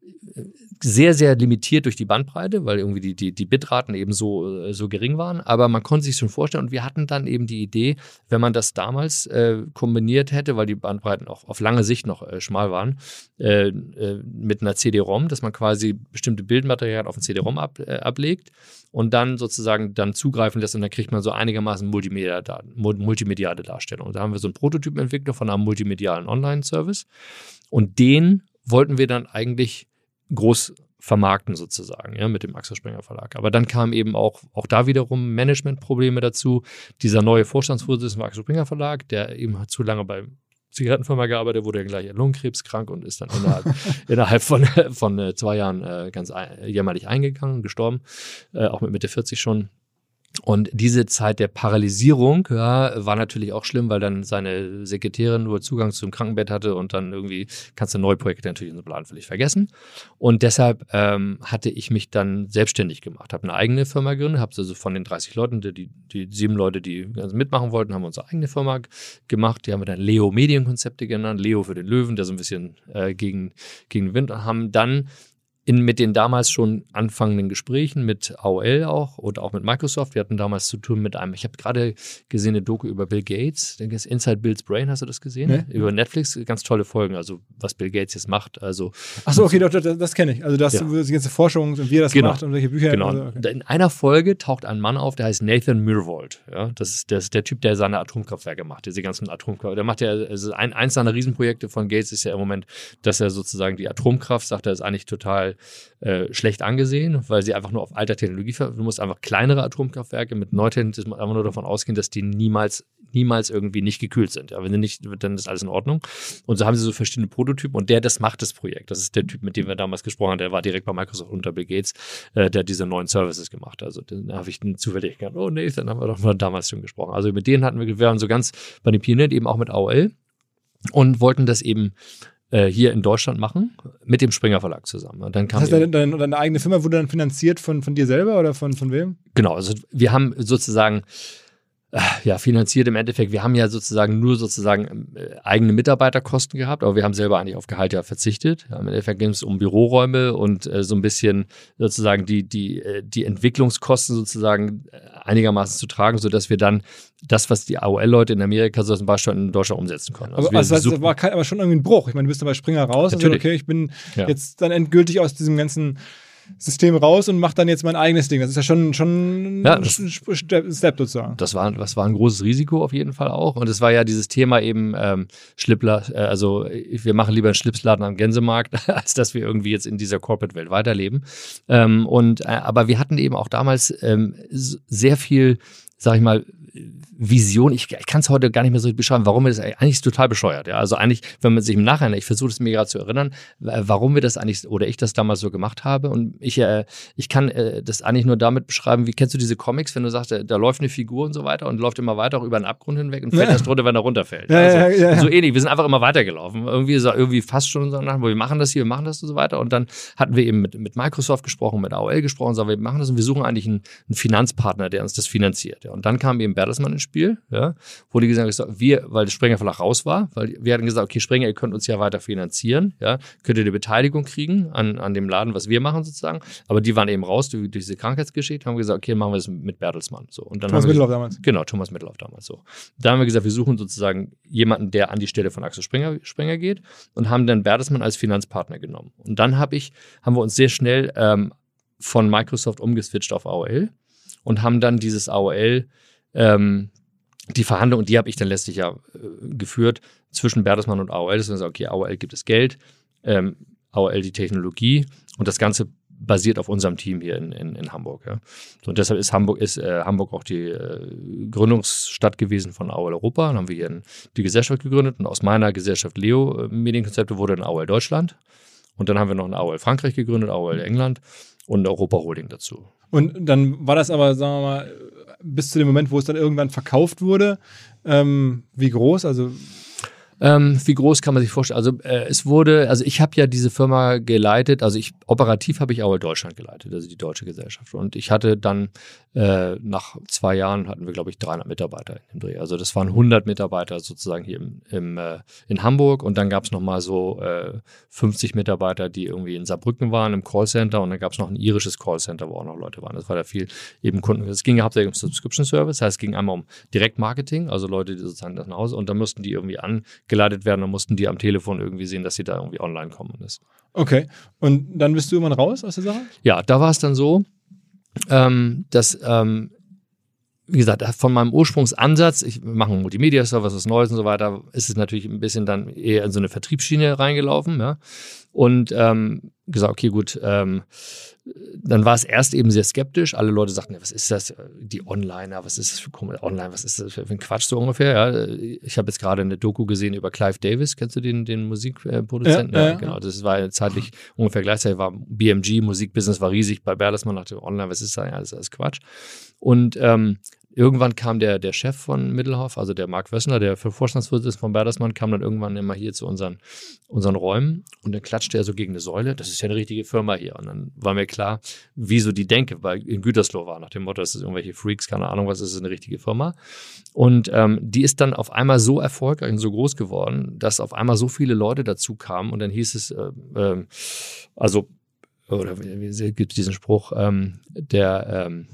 sehr, sehr limitiert durch die Bandbreite, weil irgendwie die, die, die Bitraten eben so, so gering waren. Aber man konnte sich schon vorstellen und wir hatten dann eben die Idee, wenn man das damals äh, kombiniert hätte, weil die Bandbreiten auch auf lange Sicht noch äh, schmal waren, äh, äh, mit einer C D-ROM, dass man quasi bestimmte Bildmaterialien auf ein C D-ROM ab, äh, ablegt und dann sozusagen dann zugreifen lässt und dann kriegt man so einigermaßen Multimedia multimediale Darstellung. Und da haben wir so einen Prototypen entwickelt von einem multimedialen Online-Service und den wollten wir dann eigentlich groß vermarkten sozusagen, ja, mit dem Axel Springer Verlag. Aber dann kamen eben auch, auch da wiederum Managementprobleme dazu. Dieser neue Vorstandsvorsitzende vom Axel Springer Verlag, der eben zu lange bei Zigarettenfirma gearbeitet, wurde dann gleich lungenkrebskrank und ist dann innerhalb, innerhalb von, von äh, zwei Jahren äh, ganz ein, jämmerlich eingegangen, gestorben, äh, auch mit Mitte vierzig schon. Und diese Zeit der Paralysierung ja, war natürlich auch schlimm, weil dann seine Sekretärin nur Zugang zum Krankenbett hatte und dann irgendwie kannst du neue Projekte natürlich in so Plan völlig vergessen. Und deshalb ähm, hatte ich mich dann selbstständig gemacht, habe eine eigene Firma gegründet, habe also von den dreißig Leuten, die, die, die sieben Leute, die mitmachen wollten, haben wir unsere eigene Firma gemacht. Die haben wir dann Leo Medienkonzepte genannt, Leo für den Löwen, der so ein bisschen äh, gegen, gegen den Wind, und haben dann In, mit den damals schon anfangenden Gesprächen mit A O L auch und auch mit Microsoft. Wir hatten damals zu tun mit einem, ich habe gerade gesehen, eine Doku über Bill Gates, denke ich, Inside Bill's Brain, hast du das gesehen? Nee. Über Netflix, ganz tolle Folgen, also was Bill Gates jetzt macht. Also, Achso, okay, das, das, das kenne ich. Also das, ja. Die ganze Forschung und wie er das genau. macht und welche Bücher. Genau. Also, okay. In einer Folge taucht ein Mann auf, der heißt Nathan Myhrvold. Ja, das ist, das ist der Typ, der seine Atomkraftwerke macht, diese ganzen Atomkraftwerke. Der macht ja, also ein, eins seiner Riesenprojekte von Gates ist ja im Moment, dass er sozusagen die Atomkraft, sagt er, ist eigentlich total äh, schlecht angesehen, weil sie einfach nur auf alter Technologie, du musst einfach kleinere Atomkraftwerke mit Neutechnologie einfach nur davon ausgehen, dass die niemals niemals irgendwie nicht gekühlt sind. Ja, wenn sie nicht, dann ist alles in Ordnung. Und so haben sie so verschiedene Prototypen und der, das macht das Projekt. Das ist der Typ, mit dem wir damals gesprochen haben, der war direkt bei Microsoft unter Bill Gates, äh, der hat diese neuen Services gemacht. Also da habe ich zufällig gedacht, oh nee, dann haben wir doch mal damals schon gesprochen. Also mit denen hatten wir, wir waren so ganz bei den Pionieren eben auch mit A O L und wollten das eben hier in Deutschland machen, mit dem Springer Verlag zusammen. Und dann kam das heißt, deine, deine, deine eigene Firma wurde dann finanziert von, von dir selber oder von, von wem? Genau, also wir haben sozusagen ja, finanziert im Endeffekt. Wir haben ja sozusagen nur sozusagen äh, eigene Mitarbeiterkosten gehabt, aber wir haben selber eigentlich auf Gehalt ja verzichtet. Ja, im Endeffekt ging es um Büroräume und äh, so ein bisschen sozusagen die, die, äh, die Entwicklungskosten sozusagen einigermaßen zu tragen, sodass wir dann das, was die A O L-Leute in Amerika so zum Beispiel in Deutschland umsetzen können. Also, aber, also das heißt, war kein, aber schon irgendwie ein Bruch. Ich meine, du bist dann bei Springer raus und sagst, okay, ich bin ja. jetzt dann endgültig aus diesem ganzen System raus und macht dann jetzt mein eigenes Ding. Das ist ja schon, schon ja, ein Step, Step sozusagen. Das war, das war ein großes Risiko auf jeden Fall auch. Und es war ja dieses Thema eben ähm, Schlippler, äh, also wir machen lieber einen Schlipsladen am Gänsemarkt, als dass wir irgendwie jetzt in dieser Corporate-Welt weiterleben. Ähm, und, äh, aber wir hatten eben auch damals ähm, sehr viel, sag ich mal, Vision, ich, ich kann es heute gar nicht mehr so beschreiben, warum wir das eigentlich ist total bescheuert. Ja? Also eigentlich, wenn man sich im Nachhinein, ich versuche es mir gerade zu erinnern, warum wir das eigentlich, oder ich das damals so gemacht habe. Und ich, äh, ich kann äh, das eigentlich nur damit beschreiben, wie kennst du diese Comics, wenn du sagst, da, da läuft eine Figur und so weiter und läuft immer weiter auch über einen Abgrund hinweg und fällt ja. erst runter, wenn er runterfällt. Ja, also, ja, ja, ja. So ähnlich, wir sind einfach immer weitergelaufen. Irgendwie, so, irgendwie fast schon so, wir machen das hier, wir machen das und so weiter. Und dann hatten wir eben mit, mit Microsoft gesprochen, mit A O L gesprochen, sagen wir machen das und wir suchen eigentlich einen, einen Finanzpartner, der uns das finanziert. Ja. Und dann kam eben Bertelsmann ins Spiel, ja, wo die gesagt haben, wir, weil der Springer Verlag raus war, weil wir hatten gesagt, okay, Springer, ihr könnt uns ja weiter finanzieren, ja, könnt ihr eine Beteiligung kriegen an, an dem Laden, was wir machen sozusagen, aber die waren eben raus durch, durch diese Krankheitsgeschichte, haben gesagt, okay, machen wir das mit Bertelsmann. So. Und dann Thomas haben wir Mittellauf gesagt, damals. Genau, Thomas Mittellauf damals so. Da haben wir gesagt, wir suchen sozusagen jemanden, der an die Stelle von Axel Springer, Springer geht und haben dann Bertelsmann als Finanzpartner genommen. Und dann hab ich, haben wir uns sehr schnell ähm, von Microsoft umgeswitcht auf A O L und haben dann dieses A O L ähm, die Verhandlung, und die habe ich dann letztlich ja äh, geführt, zwischen Bertelsmann und A O L. Das ist okay, A O L gibt es Geld, ähm, A O L die Technologie und das Ganze basiert auf unserem Team hier in, in, in Hamburg. Ja. So, und deshalb ist Hamburg, ist, äh, Hamburg auch die äh, Gründungsstadt gewesen von A O L Europa. Dann haben wir hier die Gesellschaft gegründet und aus meiner Gesellschaft Leo äh, Medienkonzepte wurde dann A O L Deutschland. Und dann haben wir noch ein A O L Frankreich gegründet, A O L England und Europa Holding dazu. Und dann war das aber, sagen wir mal, bis zu dem Moment, wo es dann irgendwann verkauft wurde, ähm, wie groß? Also Ähm, wie groß kann man sich vorstellen? Also äh, es wurde, also ich habe ja diese Firma geleitet, also ich operativ habe ich AOL Deutschland geleitet, also die deutsche Gesellschaft. Und ich hatte dann äh, nach zwei Jahren hatten wir, glaube ich, dreihundert Mitarbeiter in dem Dreh. Also das waren hundert Mitarbeiter sozusagen hier im, im, äh, in Hamburg und dann gab es nochmal so äh, fünfzig Mitarbeiter, die irgendwie in Saarbrücken waren im Callcenter und dann gab es noch ein irisches Callcenter, wo auch noch Leute waren. Das war da viel eben Kunden. Es ging ja hauptsächlich um Subscription Service, das heißt, es ging einmal um Direktmarketing, also Leute, die sozusagen das nach Hause und dann mussten die irgendwie angeleitet werden und mussten die am Telefon irgendwie sehen, dass sie da irgendwie online kommen. Ist. Okay, und dann bist du irgendwann raus aus der Sache? Ja, da war es dann so, ähm, dass, ähm, wie gesagt, von meinem Ursprungsansatz, ich mache einen Multimedia-Service, was Neues und so weiter, ist es natürlich ein bisschen dann eher in so eine Vertriebsschiene reingelaufen, ja. Und ähm, gesagt, okay, gut, ähm, dann war es erst eben sehr skeptisch. Alle Leute sagten, was ist das, die Onliner, was ist das für Online, was ist das für ein Quatsch so ungefähr. Ja? Ich habe jetzt gerade eine Doku gesehen über Clive Davis, kennst du den, den Musikproduzenten? Ja, ja, ja, genau, das war zeitlich ungefähr gleichzeitig, war B M G, Musikbusiness war riesig bei Bertelsmann, dachte Online, was ist das, alles, alles Quatsch. Und ähm, irgendwann kam der, der Chef von Middelhoff, also der Mark Wössner, der für Vorstandsvorsitzender von Bertelsmann, kam dann irgendwann immer hier zu unseren, unseren Räumen und dann klatschte er so gegen eine Säule. Das ist ja eine richtige Firma hier. Und dann war mir klar, wieso die Denke bei, in Gütersloh war, nach dem Motto, das ist irgendwelche Freaks, keine Ahnung, was ist, ist eine richtige Firma. Und ähm, die ist dann auf einmal so erfolgreich und so groß geworden, dass auf einmal so viele Leute dazu kamen und dann hieß es, äh, äh, also, oder wie gibt es diesen Spruch, ähm, der, ähm,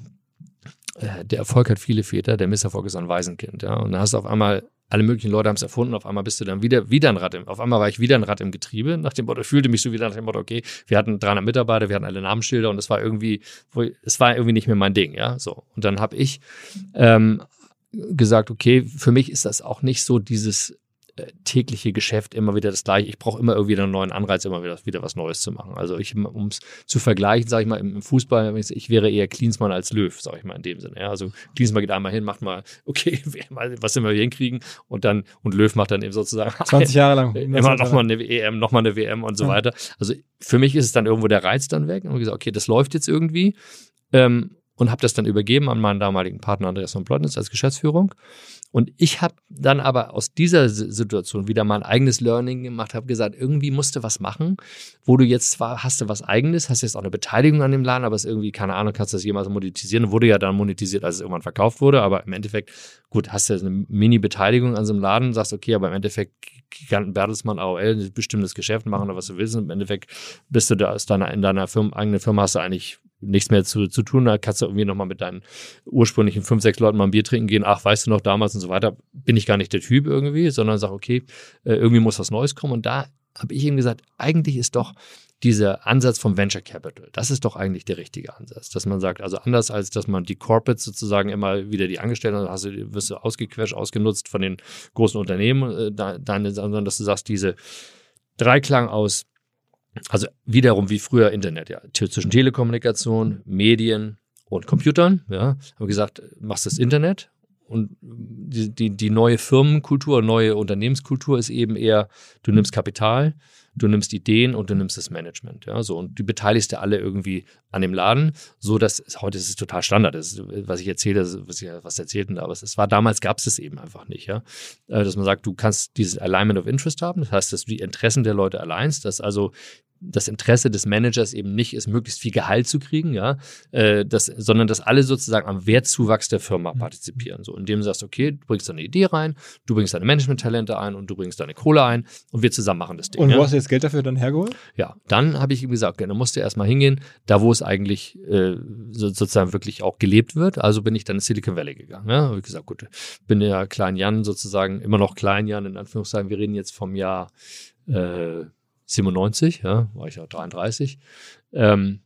der Erfolg hat viele Väter, der Misserfolg ist ein Waisenkind. Ja? Und dann hast du auf einmal, alle möglichen Leute haben es erfunden, auf einmal bist du dann wieder, wieder ein Rad im, auf einmal war ich wieder ein Rad im Getriebe, nach dem Motto, fühlte mich so wieder nach dem Motto, okay, wir hatten dreihundert Mitarbeiter, wir hatten alle Namensschilder und es war irgendwie, es war irgendwie nicht mehr mein Ding, ja, so. Und dann habe ich ähm, gesagt, okay, für mich ist das auch nicht so dieses tägliche Geschäft immer wieder das Gleiche. Ich brauche immer irgendwie einen neuen Anreiz, immer wieder, wieder was Neues zu machen. Also ich, um es zu vergleichen, sage ich mal, im Fußball, ich wäre eher Klinsmann als Löw, sage ich mal in dem Sinne. Ja, also Klinsmann geht einmal hin, macht mal, okay, was sind wir hier hinkriegen und dann, und Löw macht dann eben sozusagen zwanzig Jahre lang. Immer nochmal eine E M, nochmal eine W M und so ja. weiter. Also für mich ist es dann irgendwo der Reiz dann weg und ich gesagt, okay, das läuft jetzt irgendwie ähm, und habe das dann übergeben an meinen damaligen Partner Andreas von Plotnitz als Geschäftsführung. Und ich habe dann aber aus dieser Situation wieder mein eigenes Learning gemacht, habe gesagt, irgendwie musst du was machen, wo du jetzt zwar hast du was Eigenes, hast jetzt auch eine Beteiligung an dem Laden, aber es irgendwie, keine Ahnung, kannst du das jemals monetisieren. Wurde ja dann monetisiert, als es irgendwann verkauft wurde, aber im Endeffekt, gut, hast du eine Mini-Beteiligung an so einem Laden, sagst, okay, aber im Endeffekt kann Bertelsmann, A O L, ein bestimmtes Geschäft machen oder was du willst und im Endeffekt bist du da, aus deiner, in deiner Firma, eigenen Firma hast du eigentlich nichts mehr zu, zu tun, da kannst du irgendwie nochmal mit deinen ursprünglichen fünf, sechs Leuten mal ein Bier trinken gehen, ach, weißt du noch, damals und so weiter, bin ich gar nicht der Typ irgendwie, sondern sag, okay, irgendwie muss was Neues kommen und da habe ich ihm gesagt, eigentlich ist doch dieser Ansatz vom Venture Capital, das ist doch eigentlich der richtige Ansatz, dass man sagt, also anders als, dass man die Corporates sozusagen immer wieder die Angestellten, hast du, wirst du ausgequetscht, ausgenutzt von den großen Unternehmen, dann, sondern dass du sagst, diese Dreiklang aus also wiederum wie früher Internet, ja, zwischen Telekommunikation, Medien und Computern, ja, haben wir gesagt, machst das Internet und die, die, die neue Firmenkultur, neue Unternehmenskultur ist eben eher, du nimmst Kapital, du nimmst Ideen und du nimmst das Management, ja, so und du beteiligst ja alle irgendwie an dem Laden, so dass heute ist es total Standard, das ist, was ich erzähle, was ich was erzählten, aber es war damals gab es es eben einfach nicht, ja, dass man sagt, du kannst dieses Alignment of Interest haben, das heißt, dass du die Interessen der Leute alignst, dass also das Interesse des Managers eben nicht ist, möglichst viel Gehalt zu kriegen, ja, äh, das, sondern dass alle sozusagen am Wertzuwachs der Firma partizipieren. So, indem du sagst, okay, du bringst deine Idee rein, du bringst deine Management-Talente ein und du bringst deine Kohle ein und wir zusammen machen das Ding. Und wo ja? hast du jetzt Geld dafür dann hergeholt? Ja, dann habe ich ihm gesagt, okay, dann musst du erstmal hingehen, da wo es eigentlich äh, so, sozusagen wirklich auch gelebt wird. Also bin ich dann in Silicon Valley gegangen. Ja? Habe ich gesagt, gut, bin ja Klein Jan sozusagen, immer noch Klein Jan in Anführungszeichen, wir reden jetzt vom Jahr äh, siebenundneunzig, ja, war ich ja dreiunddreißig. Ähm,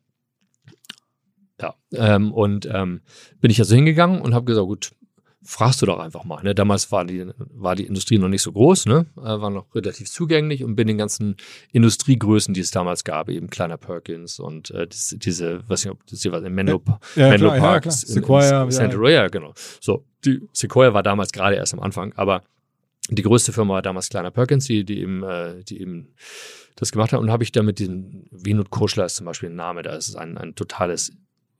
ja, ähm, und ähm, bin ich also hingegangen und habe gesagt, gut, fragst du doch einfach mal. Ne? Damals war die, war die Industrie noch nicht so groß, ne? äh, war noch relativ zugänglich und bin den ganzen Industriegrößen, die es damals gab, eben Kleiner Perkins und äh, das, diese, weiß nicht, ob das hier was in Menlo, ja, Menlo klar, Park, ja, Sequoia, in, in Santa ja, genau. So, die Sequoia war damals gerade erst am Anfang, aber die größte Firma war damals Kleiner Perkins, die, die eben, äh, die eben das gemacht hat. Und habe ich da mit diesem Vinod Khosla ist zum Beispiel ein Name, da ist es ein, ein totales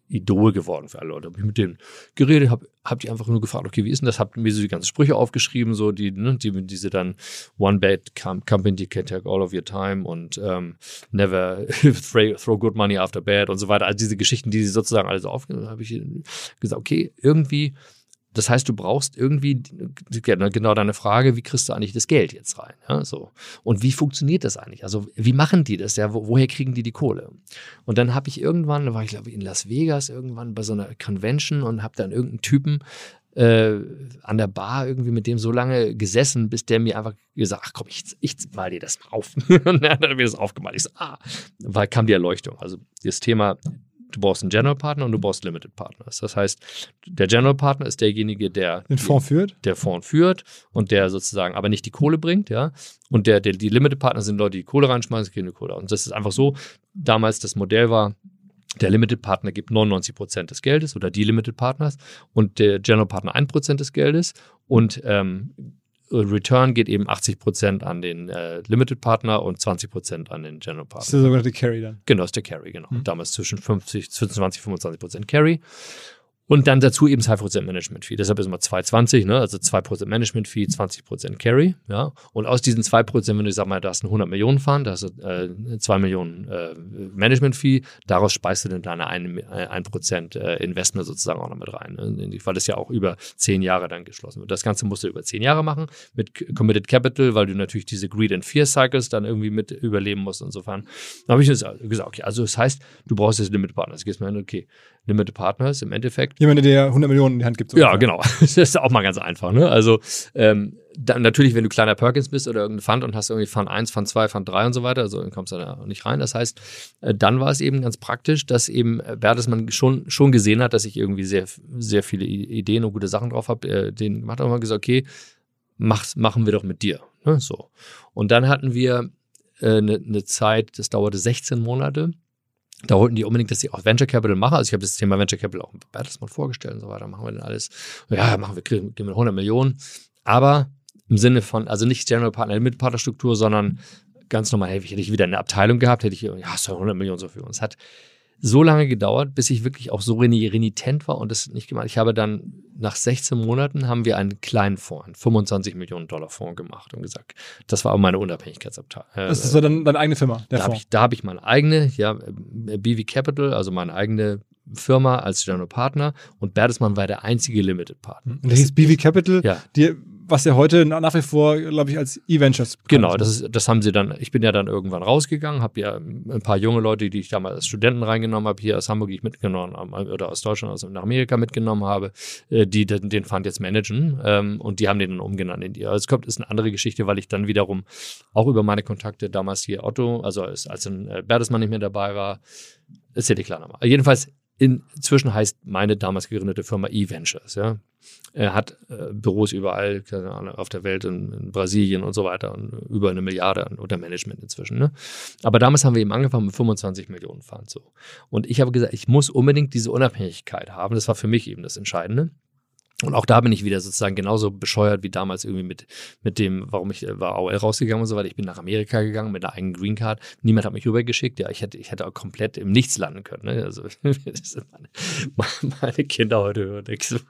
Idol geworden für alle Leute. Habe ich mit denen geredet, habe hab die einfach nur gefragt, okay, wie ist denn das? Hab mir so die ganzen Sprüche aufgeschrieben, so die, ne, die diese dann One Bad Company can take all of your time und ähm, never throw good money after bad und so weiter. Also diese Geschichten, die sie sozusagen alle so aufgenommen, habe ich gesagt, okay, irgendwie, das heißt, du brauchst irgendwie genau deine Frage, wie kriegst du eigentlich das Geld jetzt rein? Ja, so. Und wie funktioniert das eigentlich? Also wie machen die das? Ja, wo, woher kriegen die die Kohle? Und dann habe ich irgendwann, da war ich glaube ich in Las Vegas irgendwann bei so einer Convention und habe dann irgendeinen Typen äh, an der Bar irgendwie mit dem so lange gesessen, bis der mir einfach gesagt, ach komm, ich, ich mal dir das mal auf. Und dann hat er mir das aufgemalt. Ich so, ah, weil kam die Erleuchtung. Also das Thema, du brauchst einen General Partner und du brauchst Limited Partners. Das heißt, der General Partner ist derjenige, der den Fonds führt, der Fonds führt und der sozusagen aber nicht die Kohle bringt, ja. Und der, der die Limited Partner sind Leute, die Kohle reinschmeißen, kriegen die Kohle. Und das ist einfach so. Damals das Modell war, der Limited Partner gibt neunundneunzig Prozent des Geldes oder die Limited Partners und der General Partner ein Prozent des Geldes und ähm, Return geht eben achtzig Prozent an den äh, Limited Partner und zwanzig Prozent an den General Partner. Das ist der sogenannte Carry dann. Genau, das ist der Carry, genau. Mhm. Damals zwischen fünfzig, zwischen zwanzig, fünfundzwanzig Prozent Carry. Und dann dazu eben zwei Prozent Management-Fee. Deshalb ist immer zwei zwanzig, ne? Also zwei Prozent Management-Fee, zwanzig Prozent Carry. Ja? Und aus diesen zwei Prozent, wenn du sag mal, da hast du einen hundert Millionen Fund, da hast du äh, zwei Millionen äh, Management-Fee, daraus speist du dann deine ein Prozent äh, Investment sozusagen auch noch mit rein. Ne? Weil das ja auch über zehn Jahre dann geschlossen wird. Das Ganze musst du über zehn Jahre machen mit Committed Capital, weil du natürlich diese Greed and Fear Cycles dann irgendwie mit überleben musst. Insofern da habe ich gesagt, okay, also das heißt, du brauchst jetzt Limited Partners. Gehst mal hin, okay, Limited Partners im Endeffekt. Jemand, der hundert Millionen in die Hand gibt. So ja, genau. Das ist auch mal ganz einfach. Ne? Also ähm, dann natürlich, wenn du kleiner Perkins bist oder irgendein Fund und hast irgendwie Fund eins, Fund zwei, Fund drei und so weiter, also dann kommst du da nicht rein. Das heißt, äh, dann war es eben ganz praktisch, dass eben Bertelsmann schon, schon gesehen hat, dass ich irgendwie sehr, sehr viele Ideen und gute Sachen drauf habe. Äh, den gemacht habe und gesagt, okay, mach's, machen wir doch mit dir. Ne? So. Und dann hatten wir eine äh, ne Zeit, das dauerte sechzehn Monate. Da wollten die unbedingt, dass ich auch Venture Capital mache. Also ich habe das Thema Venture Capital auch bei Bertelsmann vorgestellt und so weiter. Machen wir denn alles? Ja, machen wir, kriegen wir hundert Millionen. Aber im Sinne von, also nicht General Partner, Limited Partner Struktur, sondern ganz normal, hey, hätte ich wieder eine Abteilung gehabt, hätte ich, ja, hast du hundert Millionen so für uns. Hat so lange gedauert, bis ich wirklich auch so renitent war und das nicht gemacht. Ich habe dann nach sechzehn Monaten haben wir einen kleinen Fonds, einen fünfundzwanzig Millionen Dollar Fonds gemacht und gesagt, das war auch meine Unabhängigkeitsabteilung. Das ist so dann deine eigene Firma, der da Fonds. Habe ich, da habe ich meine eigene, ja, B V Capital, also meine eigene Firma als General Partner und Bertelsmann war der einzige Limited Partner. Und der hieß B V Capital, ja. die, was ja heute nach wie vor, glaube ich, als E-Ventures bekannt Genau, das, ist, das haben sie dann, ich bin ja dann irgendwann rausgegangen, habe ja ein paar junge Leute, die ich damals als Studenten reingenommen habe, hier aus Hamburg, die ich mitgenommen habe, oder aus Deutschland, also nach Amerika mitgenommen habe, die den, den Fund jetzt managen ähm, und die haben den dann umgenannt in die. Also es kommt, ist eine andere Geschichte, weil ich dann wiederum auch über meine Kontakte damals hier Otto, also als, als ein Bertelsmann nicht mehr dabei war, erzähle ich klar nochmal. Jedenfalls inzwischen heißt meine damals gegründete Firma E-Ventures, ja. Er hat äh, Büros überall, keine Ahnung, auf der Welt, in, in Brasilien und so weiter und über eine Milliarde an, oder Management inzwischen. Ne? Aber damals haben wir eben angefangen mit fünfundzwanzig Millionen Fund. So. Und ich habe gesagt, ich muss unbedingt diese Unabhängigkeit haben. Das war für mich eben das Entscheidende. Und auch da bin ich wieder sozusagen genauso bescheuert wie damals irgendwie mit, mit dem, warum ich war A O L rausgegangen und so weiter. Ich bin nach Amerika gegangen mit einer eigenen Green Card. Niemand hat mich rübergeschickt. Ja, ich hätte, ich hätte auch komplett im Nichts landen können. Ne? Also, das sind meine, meine Kinder heute hören.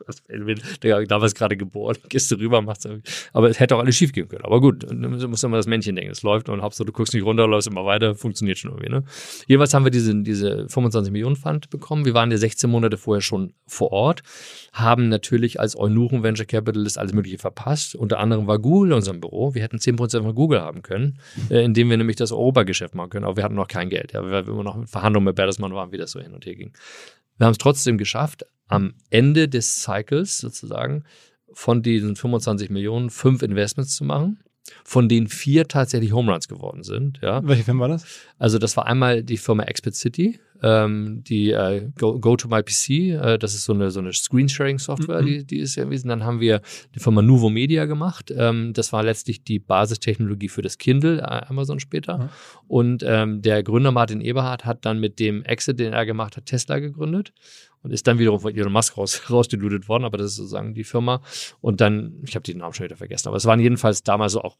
Da war es gerade geboren. Gehst du rüber, machst du. Aber es hätte auch alles schief gehen können. Aber gut, du musst immer das Männchen denken. Es läuft und Hauptsache du guckst nicht runter, läufst immer weiter, funktioniert schon irgendwie. Ne? Jedenfalls haben wir diese, diese fünfundzwanzig Millionen Fund bekommen. Wir waren ja sechzehn Monate vorher schon vor Ort, haben natürlich als Eunuchen Venture Capitalist alles Mögliche verpasst. Unter anderem war Google in unserem Büro. Wir hätten zehn Prozent von Google haben können, äh, indem wir nämlich das Europageschäft machen können. Aber wir hatten noch kein Geld. Ja, weil wir immer noch in Verhandlungen mit Bertelsmann waren, wie das so hin und her ging. Wir haben es trotzdem geschafft, am Ende des Cycles sozusagen von diesen fünfundzwanzig Millionen fünf Investments zu machen, von denen vier tatsächlich Home Runs geworden sind. Ja. Welche Firma war das? Also das war einmal die Firma Expert City, ähm, die äh, Go, Go to My P C, äh, das ist so eine, so eine Screensharing-Software, mhm. die, die ist ja gewesen. Dann haben wir die Firma Nuvo Media gemacht. Ähm, das war letztlich die Basistechnologie für das Kindle, äh, Amazon später. Mhm. Und ähm, der Gründer Martin Eberhard hat dann mit dem Exit, den er gemacht hat, Tesla gegründet. Und ist dann wiederum von Elon Musk raus, rausdilutet worden, aber das ist sozusagen die Firma. Und dann, ich habe den Namen schon wieder vergessen, aber es waren jedenfalls damals so auch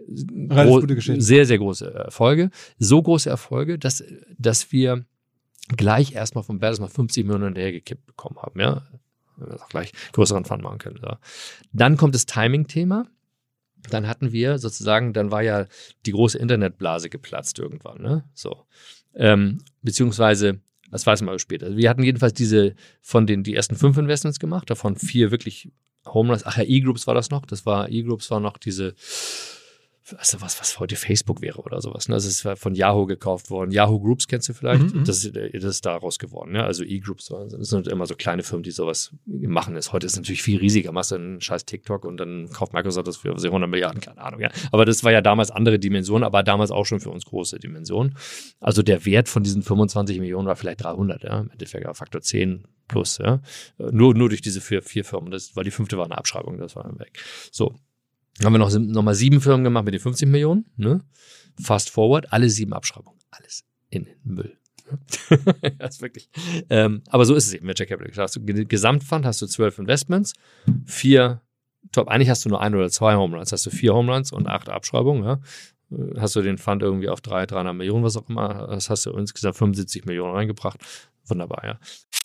gro- sehr, sehr große Erfolge. So große Erfolge, dass, dass wir gleich erstmal von Bertelsmann fünfzig Millionen hinterhergekippt bekommen haben, ja. Wir auch gleich größeren Fund machen können. So. Dann kommt das Timing-Thema. Dann hatten wir sozusagen, dann war ja die große Internetblase geplatzt irgendwann, ne? So. Ähm, beziehungsweise, das weiß man später. Also wir hatten jedenfalls diese, von den, die ersten fünf Investments gemacht, davon vier wirklich Homeruns. Ach ja, E-Groups war das noch. Das war, E-Groups war noch diese, also was, was heute Facebook wäre oder sowas. Ne? Das ist von Yahoo gekauft worden. Yahoo Groups kennst du vielleicht? Mhm. Das, das ist daraus geworden. Ne? Also E-Groups, das sind immer so kleine Firmen, die sowas machen. Ist. Heute ist es natürlich viel riesiger. Machst du einen scheiß TikTok und dann kauft Microsoft das für hundert Milliarden, keine Ahnung. Ja. Aber das war ja damals andere Dimensionen, aber damals auch schon für uns große Dimensionen. Also der Wert von diesen fünfundzwanzig Millionen war vielleicht dreihundert. Ja? Im Endeffekt Faktor zehn plus. Ja? Nur, nur durch diese vier, vier Firmen. Das, weil die fünfte war eine Abschreibung. Das war weg. So. Dann haben wir noch, noch mal sieben Firmen gemacht mit den fünfzig Millionen. Ne? Fast forward, alle sieben Abschreibungen. Alles in den Müll. Das ist wirklich. Ähm, aber so ist es eben mit Venture Capital. Hast du Gesamtfund, hast du zwölf Investments, vier Top. Eigentlich hast du nur ein oder zwei Home Runs. Hast du vier Home Runs und acht Abschreibungen. Ja? Hast du den Fund irgendwie auf drei, dreihundert Millionen, was auch immer. Das hast du insgesamt fünfundsiebzig Millionen reingebracht. Wunderbar, ja.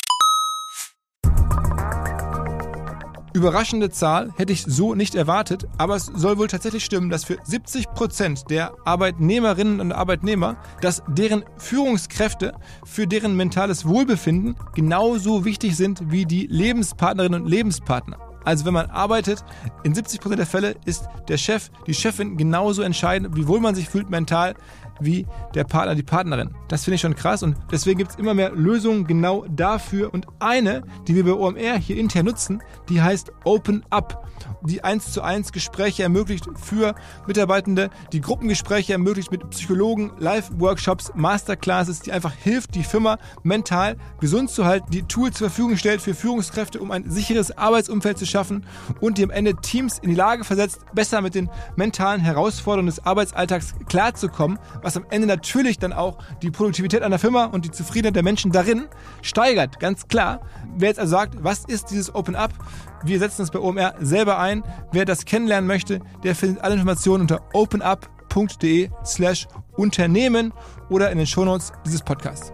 Überraschende Zahl, hätte ich so nicht erwartet, aber es soll wohl tatsächlich stimmen, dass für siebzig Prozent der Arbeitnehmerinnen und Arbeitnehmer, dass deren Führungskräfte für deren mentales Wohlbefinden genauso wichtig sind wie die Lebenspartnerinnen und Lebenspartner. Also wenn man arbeitet, in siebzig Prozent der Fälle ist der Chef, die Chefin genauso entscheidend, wie wohl man sich fühlt mental, wie der Partner, die Partnerin. Das finde ich schon krass und deswegen gibt es immer mehr Lösungen genau dafür. Und eine, die wir bei O M R hier intern nutzen, die heißt Open Up, die eins zu eins Gespräche ermöglicht für Mitarbeitende, die Gruppengespräche ermöglicht mit Psychologen, Live-Workshops, Masterclasses, die einfach hilft, die Firma mental gesund zu halten, die Tools zur Verfügung stellt für Führungskräfte, um ein sicheres Arbeitsumfeld zu schaffen und die am Ende Teams in die Lage versetzt, besser mit den mentalen Herausforderungen des Arbeitsalltags klarzukommen, was am Ende natürlich dann auch die Produktivität einer Firma und die Zufriedenheit der Menschen darin steigert, ganz klar. Wer jetzt also sagt, was ist dieses Open Up? Wir setzen es bei O M R selber ein. Wer das kennenlernen möchte, der findet alle Informationen unter openup.de slash Unternehmen oder in den Shownotes dieses Podcasts.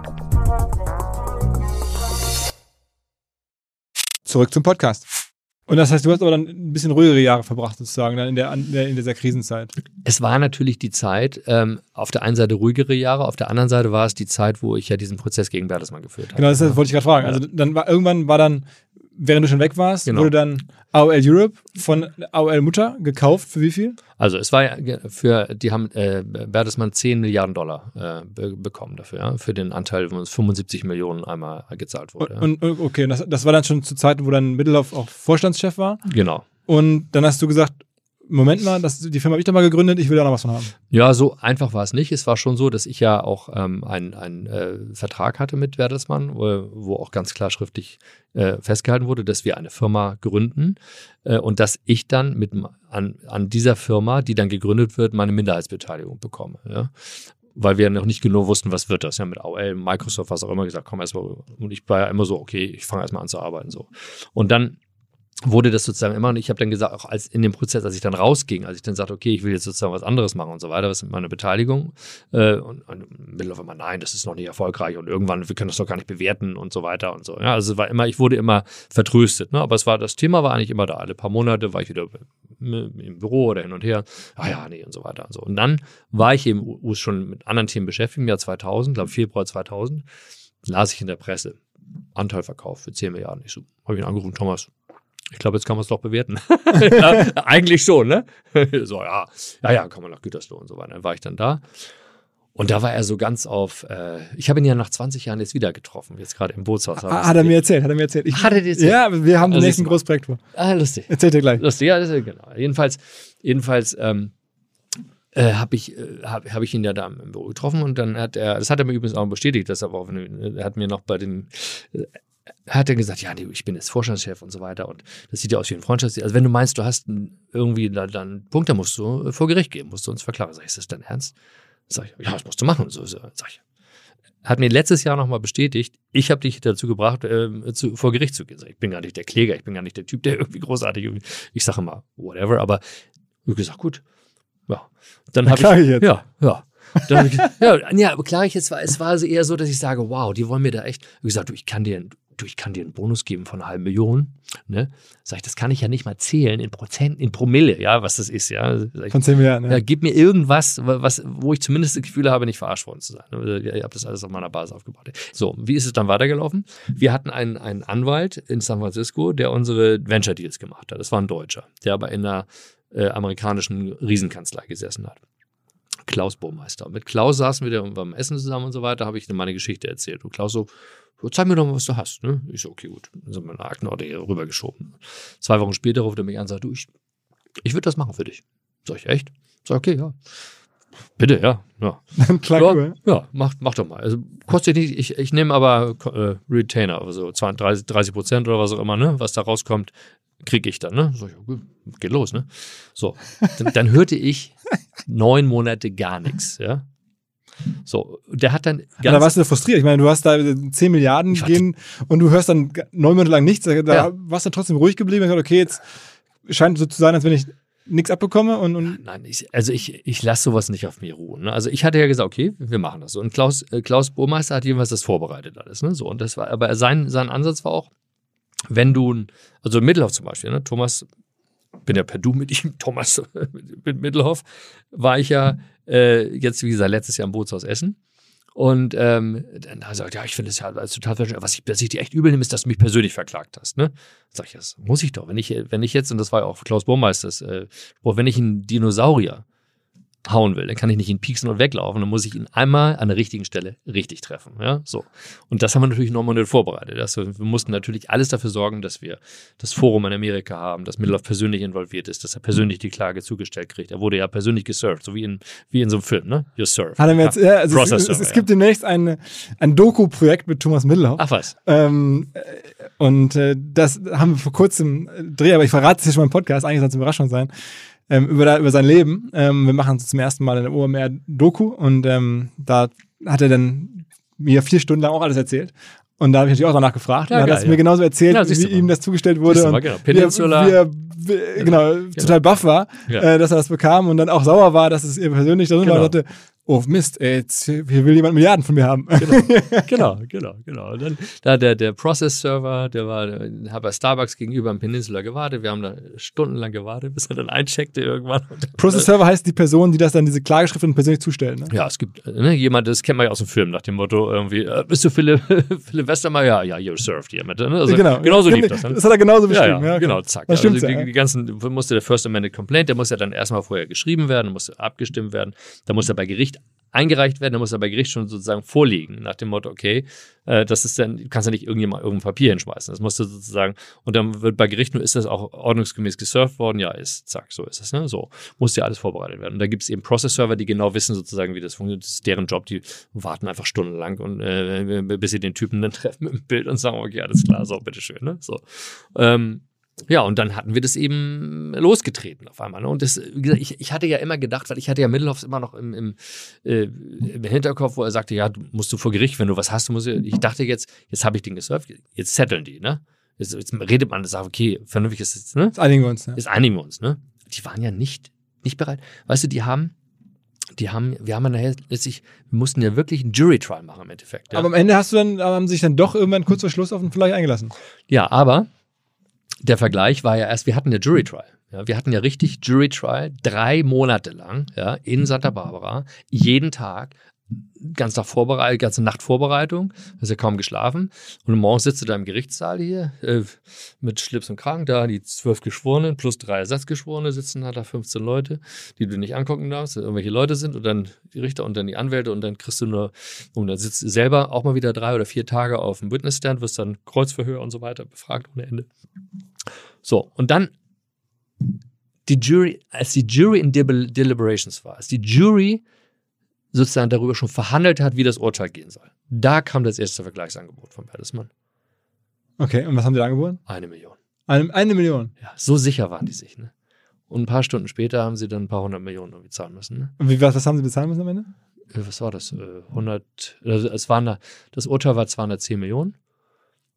Zurück zum Podcast. Und das heißt, du hast aber dann ein bisschen ruhigere Jahre verbracht, sozusagen, dann in, der, in dieser Krisenzeit. Es war natürlich die Zeit, ähm, auf der einen Seite ruhigere Jahre, auf der anderen Seite war es die Zeit, wo ich ja diesen Prozess gegen Bertelsmann geführt habe. Genau, das wollte ich gerade fragen. Ja. Also dann war irgendwann war dann, während du schon weg warst, genau. wurde dann A O L Europe von A O L Mutter gekauft. Für wie viel? Also es war ja für, die haben äh, Bertelsmann zehn Milliarden Dollar äh, be- bekommen dafür, ja, für den Anteil, wo uns fünfundsiebzig Millionen einmal gezahlt wurde. Und, und okay, und das, das war dann schon zu Zeiten, wo dann Middelhoff auch Vorstandschef war? Genau. Und dann hast du gesagt, Moment mal, das, die Firma habe ich da mal gegründet, ich will da noch was von haben. Ja, so einfach war es nicht. Es war schon so, dass ich ja auch ähm, einen, einen äh, Vertrag hatte mit Bertelsmann, wo, wo auch ganz klar schriftlich äh, festgehalten wurde, dass wir eine Firma gründen äh, und dass ich dann mit an, an dieser Firma, die dann gegründet wird, meine Minderheitsbeteiligung bekomme. Ja? Weil wir noch nicht genau wussten, was wird das. Ja, mit A O L, Microsoft, was auch immer gesagt, komm erstmal rüber. Und ich war ja immer so, okay, ich fange erstmal an zu arbeiten. So. Und dann wurde das sozusagen immer, und ich habe dann gesagt, auch als in dem Prozess, als ich dann rausging, als ich dann sagte, okay, ich will jetzt sozusagen was anderes machen und so weiter, was ist meine Beteiligung? Äh, und, und Mittel auf einmal, nein, das ist noch nicht erfolgreich und irgendwann, wir können das doch gar nicht bewerten und so weiter und so. Ja, also es war immer, ich wurde immer vertröstet, ne? Aber es war, das Thema war eigentlich immer da. Alle paar Monate war ich wieder im Büro oder hin und her, ah ja, nee, und so weiter und so. Und dann war ich eben schon mit anderen Themen beschäftigt, im Jahr zweitausend, glaube Februar zweitausend, las ich in der Presse, Anteilverkauf für zehn Milliarden. Ich so, habe ich ihn angerufen, Thomas, ich glaube, jetzt kann man es doch bewerten. Ja, eigentlich schon, ne? So, ja, ja, ja, kann man nach Gütersloh und so weiter. Dann war ich dann da. Und da war er so ganz auf, äh, ich habe ihn ja nach zwanzig Jahren jetzt wieder getroffen, jetzt gerade im Bootshaus. Ah, hat er mir erzählt, hat er mir erzählt. Ich, hat er dir erzählt? Ja, wir haben also den nächsten großen Projekt vor. Ah, lustig. Erzählt er gleich. Lustig, ja, das ist, genau. Jedenfalls, jedenfalls, ähm, Äh, habe ich, äh, hab, hab ich ihn ja da im Büro getroffen und dann hat er, das hat er mir übrigens auch bestätigt, dass er auch, er hat mir noch bei den, äh, hat er gesagt, ja, nee, ich bin jetzt Vorstandschef und so weiter und das sieht ja aus wie ein Freundschafts-, also wenn du meinst, du hast irgendwie da, dann einen Punkt, da musst du vor Gericht gehen, musst du uns verklagen. Sag ich, ist das dein Ernst? Sag ich, ja, das musst du machen. So, so, sag ich. Hat mir letztes Jahr nochmal bestätigt, ich habe dich dazu gebracht, äh, zu, vor Gericht zu gehen. Ich bin gar nicht der Kläger, ich bin gar nicht der Typ, der irgendwie großartig, ich sage immer, whatever, aber ich habe gesagt, gut. Ja, dann habe ich, jetzt. ja, ja. Dann, ja, ja, aber klar, ich jetzt war, es war also eher so, dass ich sage, wow, die wollen mir da echt, wie gesagt, du, ich kann dir, du, ich kann dir einen Bonus geben von einer halben Million, ne? Sag ich, das kann ich ja nicht mal zählen in Prozent, in Promille, ja, was das ist, ja. Ich, von zehn Milliarden, ja. ja. Gib mir irgendwas, was, wo ich zumindest das Gefühl habe, nicht verarscht worden zu sein. Ich habe das alles auf meiner Basis aufgebaut. So, wie ist es dann weitergelaufen? Wir hatten einen, einen Anwalt in San Francisco, der unsere Venture Deals gemacht hat. Das war ein Deutscher, der aber in einer äh, amerikanischen Riesenkanzlei gesessen hat. Klaus Burmeister. Und mit Klaus saßen wir da beim Essen zusammen und so weiter, habe ich meine Geschichte erzählt. Und Klaus so, zeig mir doch mal, was du hast. Ne? Ich so, okay, gut. Dann sind wir eine Aktenordnung hier rübergeschoben. Zwei Wochen später ruft er mich an und sagt, du, ich, ich würde das machen für dich. Sag ich, echt? Sag, okay, ja. Bitte, ja. Ja, Klar, ja, cool. ja mach, mach doch mal. Also kostet nicht, ich, ich nehme aber äh, Retainer, also zwanzig, dreißig Prozent oder was auch immer, ne? Was da rauskommt, kriege ich dann, ne? So, okay, geht los, ne? So, dann, dann hörte ich neun Monate gar nichts, ja. So, der hat dann ganz... Ja, da warst du frustriert. Ich meine, du hast da zehn Milliarden gegeben und du hörst dann neun Monate lang nichts. Da ja. warst du trotzdem ruhig geblieben und gesagt, okay, jetzt scheint so zu sein, als wenn ich nichts abbekomme. Und, und Nein, ich, also ich, ich lasse sowas nicht auf mir ruhen. Ne? Also ich hatte ja gesagt, okay, wir machen das so. Und Klaus, äh, Klaus Burmeister hat jeweils das vorbereitet alles. Ne? So, und das war, aber sein, sein Ansatz war auch, wenn du, also Middelhoff zum Beispiel, ne? Thomas, bin ja per Du mit ihm, Thomas mit Middelhoff, war ich ja äh, jetzt, wie gesagt, letztes Jahr im Bootshaus Essen. Und ähm, dann hat er gesagt, ja, ich finde es ja als total verständlich. Was ich, was ich dir echt übel nehme, ist, dass du mich persönlich verklagt hast. Ne? Sag ich, das muss ich doch. Wenn ich, wenn ich jetzt, und das war ja auch Klaus Burmeisters, äh, wenn ich einen Dinosaurier hauen will, dann kann ich nicht ihn pieksen und weglaufen, dann muss ich ihn einmal an der richtigen Stelle richtig treffen. Ja, so. Und das haben wir natürlich nochmal vorbereitet. Also wir mussten natürlich alles dafür sorgen, dass wir das Forum in Amerika haben, dass Middelhoff persönlich involviert ist, dass er persönlich die Klage zugestellt kriegt. Er wurde ja persönlich gesurft, so wie in, wie in so einem Film, ne? You're surfed. Hat er mir jetzt, ja, also es, es, es gibt demnächst ein, ein Doku-Projekt mit Thomas Middelhoff. Ach was. Ähm, und äh, das haben wir vor kurzem äh, Dreh, aber ich verrate es hier schon mal im Podcast, eigentlich soll es eine Überraschung sein. Ähm, über, da, über sein Leben. Ähm, wir machen es zum ersten Mal in der O M R-Doku und ähm, da hat er dann mir vier Stunden lang auch alles erzählt. Und da habe ich natürlich auch danach gefragt. Ja, und er hat es ja. mir genauso erzählt, Ja, wie ihm das zugestellt wurde. Siehst du mal, und genau. Peninsula. Wie er, wie er, genau, genau, total baff war, Ja. äh, dass er das bekam und dann auch sauer war, dass es ihr persönlich drin Genau. war und dachte, oh Mist, ey, jetzt hier will jemand Milliarden von mir haben. Genau, genau, genau, genau. Und dann da der, der Process-Server, der war, der hat bei Starbucks gegenüber am Peninsula gewartet. Wir haben da stundenlang gewartet, bis er dann eincheckte irgendwann. Process-Server heißt die Person, die das dann diese Klageschriften persönlich zustellen. Ne? Ja, es gibt ne, jemand, das kennt man ja aus dem Film, nach dem Motto irgendwie, äh, bist du Philipp, Philipp Westermeier? Ja, ja, you're served hier mit. Ne? Also, genau. Genauso lief das. Ne? Das hat er genauso beschrieben. Ja, ja, ja, okay. genau, zack. Das Also stimmt, die, ja. die ganzen, musste der First Amendment Complaint, der muss ja dann erstmal vorher geschrieben werden, musste abgestimmt werden, da muss er bei Gericht eingereicht werden, da muss er bei Gericht schon sozusagen vorliegen, nach dem Motto, okay, äh, das ist dann, du kannst ja nicht irgendjemand irgendein Papier hinschmeißen, das musst du sozusagen, und dann wird bei Gericht nur, ist das auch ordnungsgemäß gesurft worden? Ja, ist, zack, so ist das, ne, so, muss ja alles vorbereitet werden. Und da gibt es eben Process-Server, die genau wissen sozusagen, wie das funktioniert, das ist deren Job, die warten einfach stundenlang und äh, bis sie den Typen dann treffen mit dem Bild und sagen, okay, alles klar, so, bitteschön, ne, so. Ähm, Ja, und dann hatten wir das eben losgetreten auf einmal. Ne? Und das, wie gesagt, ich, ich hatte ja immer gedacht, weil ich hatte ja Middelhoff immer noch im, im, äh, im Hinterkopf, wo er sagte, ja, du musst du vor Gericht, wenn du was hast, du musst, ich dachte jetzt, jetzt habe ich den gesurft, jetzt setteln die, ne? Jetzt, jetzt redet man und sagt, okay, vernünftig ist es, ne? Jetzt einigen wir uns. Ja. Jetzt einigen wir uns, ne? Die waren ja nicht, nicht bereit. Weißt du, die haben, die haben, wir haben ja nachher letztlich, wir mussten ja wirklich einen Jury-Trial machen im Endeffekt. Ja? Aber am Ende hast du dann, haben sich dann doch irgendwann kurz vor Schluss auf den Vergleich eingelassen. Ja, aber der Vergleich war ja erst, wir hatten ja Jury Trial. Ja, wir hatten ja richtig Jury Trial, drei Monate lang, ja, in Santa Barbara, jeden Tag, ganz Tag Vorbereitung, ganze Nacht Vorbereitung, hast ja kaum geschlafen. Und morgens sitzt du da im Gerichtssaal hier, äh, mit Schlips und Kragen, da die zwölf Geschworenen plus drei Ersatzgeschworene sitzen da, da fünfzehn Leute, die du nicht angucken darfst, irgendwelche Leute sind und dann die Richter und dann die Anwälte und dann kriegst du nur, und dann sitzt du selber auch mal wieder drei oder vier Tage auf dem Witness-Stand, wirst dann Kreuzverhör und so weiter befragt ohne Ende. So, und dann die Jury, als die Jury in Del- Deliberations war, als die Jury sozusagen darüber schon verhandelt hat, wie das Urteil gehen soll, da kam das erste Vergleichsangebot von Bertelsmann. Okay, und was haben die da angeboten? Eine Million. Eine, eine Million. Ja, so sicher waren die sich, ne? Und ein paar Stunden später haben sie dann ein paar hundert Millionen irgendwie zahlen müssen, ne? Und wie, was, was haben sie bezahlen müssen am Ende? Äh, Was war das? Äh, hundert, also es waren da, das Urteil war zweihundertzehn Millionen.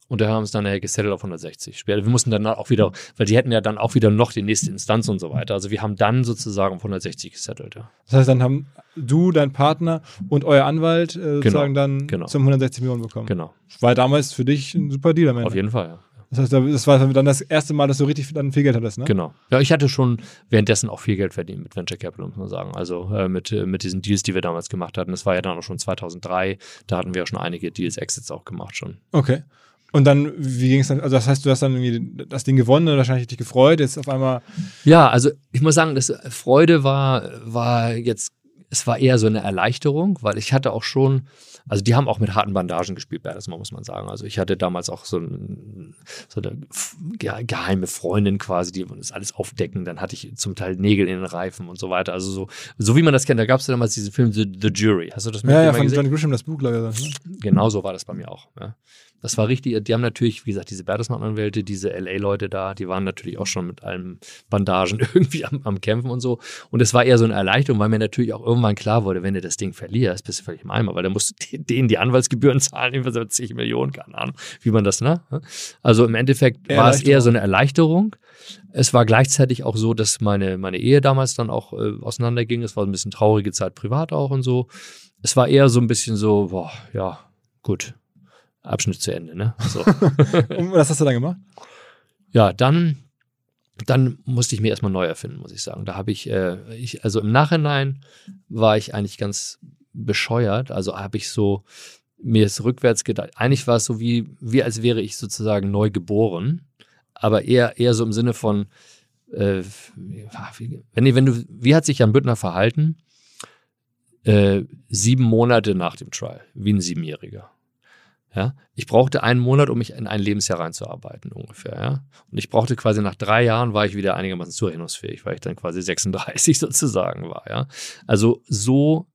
Und da haben es dann nachher gesettelt auf hundertsechzig. Später, wir mussten dann auch wieder, weil die hätten ja dann auch wieder noch die nächste Instanz und so weiter. Also wir haben dann sozusagen auf hundertsechzig gesettelt. Ja. Das heißt, dann haben du, dein Partner und euer Anwalt äh, sozusagen genau, dann genau. zum hundertsechzig Millionen bekommen. Genau. War damals für dich ein super Deal am Ende. Auf jeden Fall, ja. Das heißt, das war dann das erste Mal, dass du richtig dann viel Geld hattest, ne? Genau. Ja, ich hatte schon währenddessen auch viel Geld verdient mit Venture Capital, muss man sagen. Also äh, mit, äh, mit diesen Deals, die wir damals gemacht hatten. Das war ja dann auch schon zweitausenddrei. Da hatten wir ja schon einige Deals, Exits auch gemacht schon. Okay. Und dann, wie ging es dann? Also das heißt, du hast dann irgendwie das Ding gewonnen und wahrscheinlich dich gefreut, jetzt auf einmal. Ja, also ich muss sagen, das Freude war, war jetzt, es war eher so eine Erleichterung, weil ich hatte auch schon, also die haben auch mit harten Bandagen gespielt, Bertelsmann, muss man sagen. Also ich hatte damals auch so, ein, so eine ja, geheime Freundin quasi, die das alles aufdecken. Dann hatte ich zum Teil Nägel in den Reifen und so weiter. Also so, so wie man das kennt, da gab es ja damals diesen Film The, The Jury. Hast du das mit Ja, ja, von John Grisham, das Buch, glaube ich. Ne? Genau so war das bei mir auch. Ja. Das war richtig, die haben natürlich, wie gesagt, diese Bertelsmann-Anwälte, diese L A-Leute da, die waren natürlich auch schon mit allen Bandagen irgendwie am, am Kämpfen und so. Und es war eher so eine Erleichterung, weil mir natürlich auch irgendwann klar wurde, wenn du das Ding verlierst, bist du völlig im Eimer, weil dann musst du denen die Anwaltsgebühren zahlen, irgendwie so zig Millionen, keine Ahnung, wie man das, ne? Also im Endeffekt war es eher so eine Erleichterung. Es war gleichzeitig auch so, dass meine, meine Ehe damals dann auch äh, auseinanderging. Es war ein bisschen traurige Zeit privat auch und so. Es war eher so ein bisschen so, boah, ja, gut. Abschnitt zu Ende, ne? So. Und was hast du dann gemacht? Ja, dann, dann musste ich mir erstmal neu erfinden, muss ich sagen. Da habe ich, äh, ich, also im Nachhinein war ich eigentlich ganz bescheuert. Also habe ich so mir es rückwärts gedacht. Eigentlich war es so wie, wie als wäre ich sozusagen neu geboren, aber eher, eher so im Sinne von, äh, wenn, wenn du, wie hat sich Jan Büttner verhalten? Äh, sieben Monate nach dem Trial, wie ein Siebenjähriger. Ja, ich brauchte einen Monat, um mich in ein Lebensjahr reinzuarbeiten ungefähr. Ja? Und ich brauchte quasi nach drei Jahren, war ich wieder einigermaßen zurechnungsfähig, weil ich dann quasi sechsunddreißig sozusagen war. Ja? Also so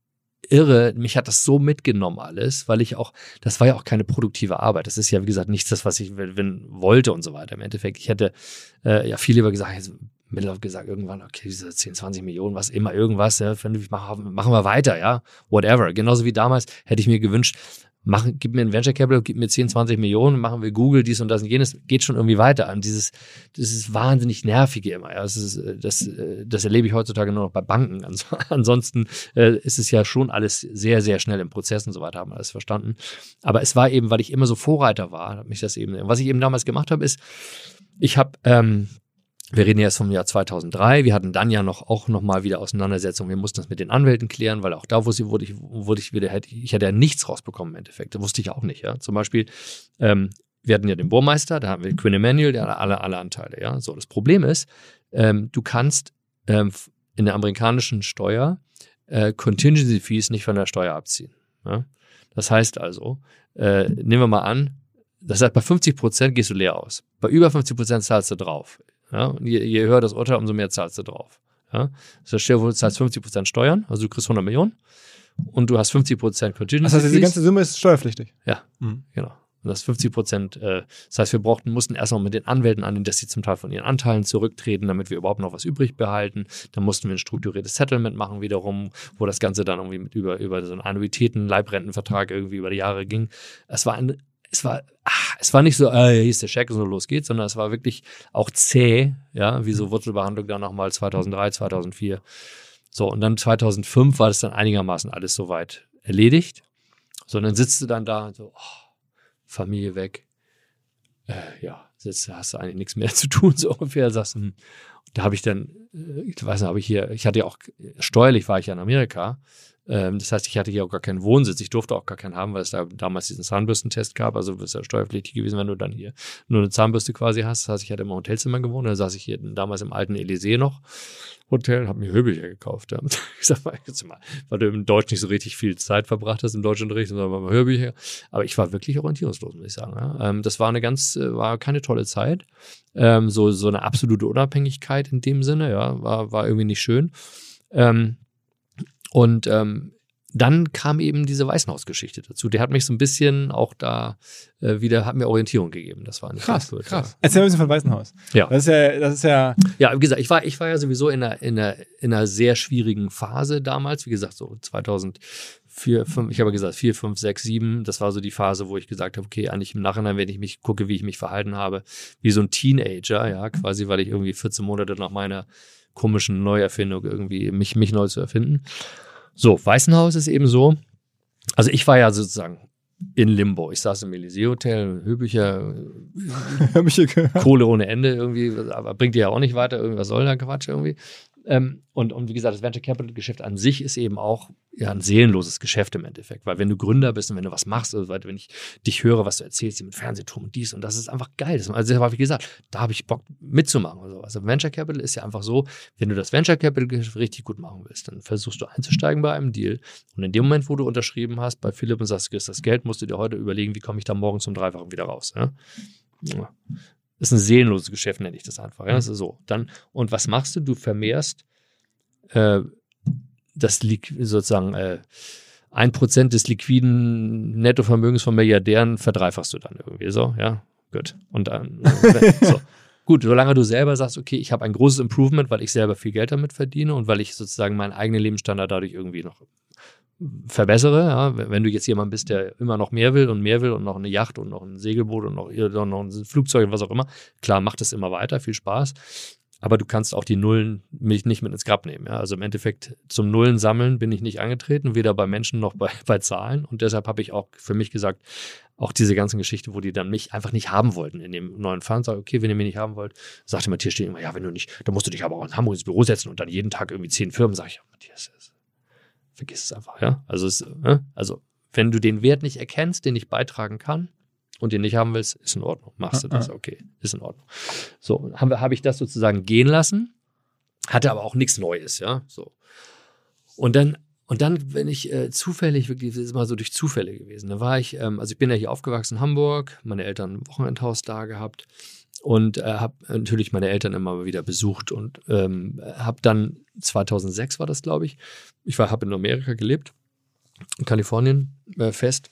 irre, mich hat das so mitgenommen alles, weil ich auch, das war ja auch keine produktive Arbeit. Das ist ja, wie gesagt, nichts das, was ich wenn, wollte und so weiter. Im Endeffekt, ich hätte äh, ja viel lieber gesagt, jetzt Mittel gesagt, irgendwann, okay, diese zehn, zwanzig Millionen, was immer, irgendwas, ja, machen, machen wir weiter, ja, whatever. Genauso wie damals hätte ich mir gewünscht, Mach, gib mir ein Venture Capital, gib mir zehn, zwanzig Millionen, machen wir Google, dies und das und jenes, geht schon irgendwie weiter. Und dieses, das ist wahnsinnig nervige immer. Ja. Das, ist, das, das erlebe ich heutzutage nur noch bei Banken. Ansonsten äh, ist es ja schon alles sehr, sehr schnell im Prozess und so weiter, haben wir alles verstanden. Aber es war eben, weil ich immer so Vorreiter war, hat mich das eben, was ich eben damals gemacht habe, ist, ich habe, ähm, wir reden jetzt vom Jahr zweitausenddrei. Wir hatten dann ja noch auch noch mal wieder Auseinandersetzungen. Wir mussten das mit den Anwälten klären, weil auch da wurde ich, wurde ich, wurde ich wieder, ich hatte ja nichts rausbekommen im Endeffekt. Das wusste ich auch nicht. Ja, zum Beispiel, ähm, wir hatten ja den Burmeister, da haben wir Quinn Emanuel, der hat alle, alle Anteile. Ja, so das Problem ist, ähm, du kannst ähm, in der amerikanischen Steuer äh, Contingency Fees nicht von der Steuer abziehen. Ja? Das heißt also, äh, nehmen wir mal an, das heißt, bei fünfzig Prozent gehst du leer aus. Bei über fünfzig Prozent zahlst du drauf. Ja, und je, je höher das Urteil, umso mehr zahlst du drauf. Ja, das heißt, du zahlst fünfzig Prozent Steuern, also du kriegst hundert Millionen und du hast fünfzig Prozent Contingency. Das heißt, die ganze Summe ist steuerpflichtig? Ja, mhm. genau. Und das fünfzig Prozent, äh, das heißt, wir brauchten, mussten erst noch mit den Anwälten an, dass sie zum Teil von ihren Anteilen zurücktreten, damit wir überhaupt noch was übrig behalten. Dann mussten wir ein strukturiertes Settlement machen wiederum, wo das Ganze dann irgendwie mit über, über so einen Annuitäten, Leibrentenvertrag irgendwie über die Jahre ging. Es war ein Es war, ach, es war nicht so, äh, hier ist der Scheck und so los geht's, sondern es war wirklich auch zäh, ja, wie so Wurzelbehandlung dann nochmal zweitausenddrei, zweitausendvier. So, und dann zweitausendfünf war das dann einigermaßen alles soweit erledigt. So, und dann sitzt du dann da und so, oh, Familie weg. Äh, ja, jetzt hast du eigentlich nichts mehr zu tun, so ungefähr. Sagst, hm. Da habe ich dann, ich weiß nicht, habe ich hier, ich hatte ja auch, steuerlich war ich ja in Amerika. Das heißt, ich hatte hier auch gar keinen Wohnsitz. Ich durfte auch gar keinen haben, weil es da damals diesen Zahnbürstentest gab. Also du bist ja steuerpflichtig gewesen, wenn du dann hier nur eine Zahnbürste quasi hast. Das heißt, ich hatte immer im Hotelzimmer gewohnt. Dann saß ich hier damals im alten Elysée noch Hotel, habe mir Hörbücher gekauft. Ja. Ich sag mal, jetzt mal, weil du im Deutsch nicht so richtig viel Zeit verbracht hast im Deutschunterricht, sondern mal Hörbücher. Aber ich war wirklich orientierungslos, muss ich sagen. Ja. Das war eine ganz, war keine tolle Zeit. So, so eine absolute Unabhängigkeit in dem Sinne, ja, war, war irgendwie nicht schön. Ähm, Und ähm, dann kam eben diese Weißenhaus-Geschichte dazu. Der hat mich so ein bisschen auch da äh, wieder, hat mir Orientierung gegeben. Das war nicht krass, gut, krass. Ja. Erzähl ein bisschen von Weißenhaus. Ja. Das ist ja, das ist ja. Ja, wie gesagt, ich war, ich war ja sowieso in einer, in einer, in einer sehr schwierigen Phase damals. Wie gesagt, so zweitausendvier, vier, fünf, ich habe gesagt vier, fünf, sechs, sieben, das war so die Phase, wo ich gesagt habe, okay, eigentlich im Nachhinein, wenn ich mich gucke, wie ich mich verhalten habe, wie so ein Teenager, ja, quasi, weil ich irgendwie vierzehn Monate nach meiner komischen Neuerfindung irgendwie mich, mich neu zu erfinden. So, Weißenhaus ist eben so, also ich war ja sozusagen in Limbo. Ich saß im Élysée-Hotel, Hörbücher, Kohle ohne Ende irgendwie, aber bringt dir ja auch nicht weiter, irgendwas soll da Quatsch irgendwie. Ähm, und, und wie gesagt, das Venture Capital Geschäft an sich ist eben auch ja, ein seelenloses Geschäft im Endeffekt, weil wenn du Gründer bist und wenn du was machst, also wenn ich dich höre, was du erzählst, hier mit Fernsehturm und dies und das ist einfach geil. Das, also wie gesagt, da habe ich Bock mitzumachen. Oder sowas. Also Venture Capital ist ja einfach so, wenn du das Venture Capital Geschäft richtig gut machen willst, dann versuchst du einzusteigen bei einem Deal und in dem Moment, wo du unterschrieben hast bei Philipp und sagst, du kriegst das Geld, musst du dir heute überlegen, wie komme ich da morgen zum Dreifachen wieder raus. Ja? Ja. Das ist ein seelenloses Geschäft, nenne ich das einfach. Ja? Das ist so. Dann, und was machst du? Du vermehrst das liegt sozusagen äh, ein Prozent des liquiden Nettovermögens von Milliardären verdreifachst du dann irgendwie so, ja, gut. Und dann, so. Gut, solange du selber sagst, okay, ich habe ein großes Improvement, weil ich selber viel Geld damit verdiene und weil ich sozusagen meinen eigenen Lebensstandard dadurch irgendwie noch verbessere, ja, wenn du jetzt jemand bist, der immer noch mehr will und mehr will und noch eine Yacht und noch ein Segelboot und noch, noch ein Flugzeug und was auch immer, klar, macht das immer weiter, viel Spaß. Aber du kannst auch die Nullen mich nicht mit ins Grab nehmen. Ja? Also im Endeffekt zum Nullen sammeln bin ich nicht angetreten, weder bei Menschen noch bei, bei Zahlen. Und deshalb habe ich auch für mich gesagt, auch diese ganzen Geschichte, wo die dann mich einfach nicht haben wollten in dem neuen Fund, sage okay, wenn ihr mich nicht haben wollt, sagte Matthias Stehen immer, ja, wenn du nicht, dann musst du dich aber auch in Hamburg ins Büro setzen und dann jeden Tag irgendwie zehn Firmen, sage ich, ja, Matthias, vergiss es einfach. Ja? Also, es, also wenn du den Wert nicht erkennst, den ich beitragen kann, und den nicht haben willst, ist in Ordnung. Machst du das, okay, ist in Ordnung. So, habe hab ich das sozusagen gehen lassen, hatte aber auch nichts Neues, ja, so. Und dann, und dann bin ich äh, zufällig, wirklich, das ist mal so durch Zufälle gewesen, da war ich, ähm, also ich bin ja hier aufgewachsen in Hamburg, meine Eltern ein Wochenendhaus da gehabt und äh, habe natürlich meine Eltern immer wieder besucht und ähm, habe dann, zweitausendsechs war das, glaube ich, ich habe in Amerika gelebt, in Kalifornien, äh, fest,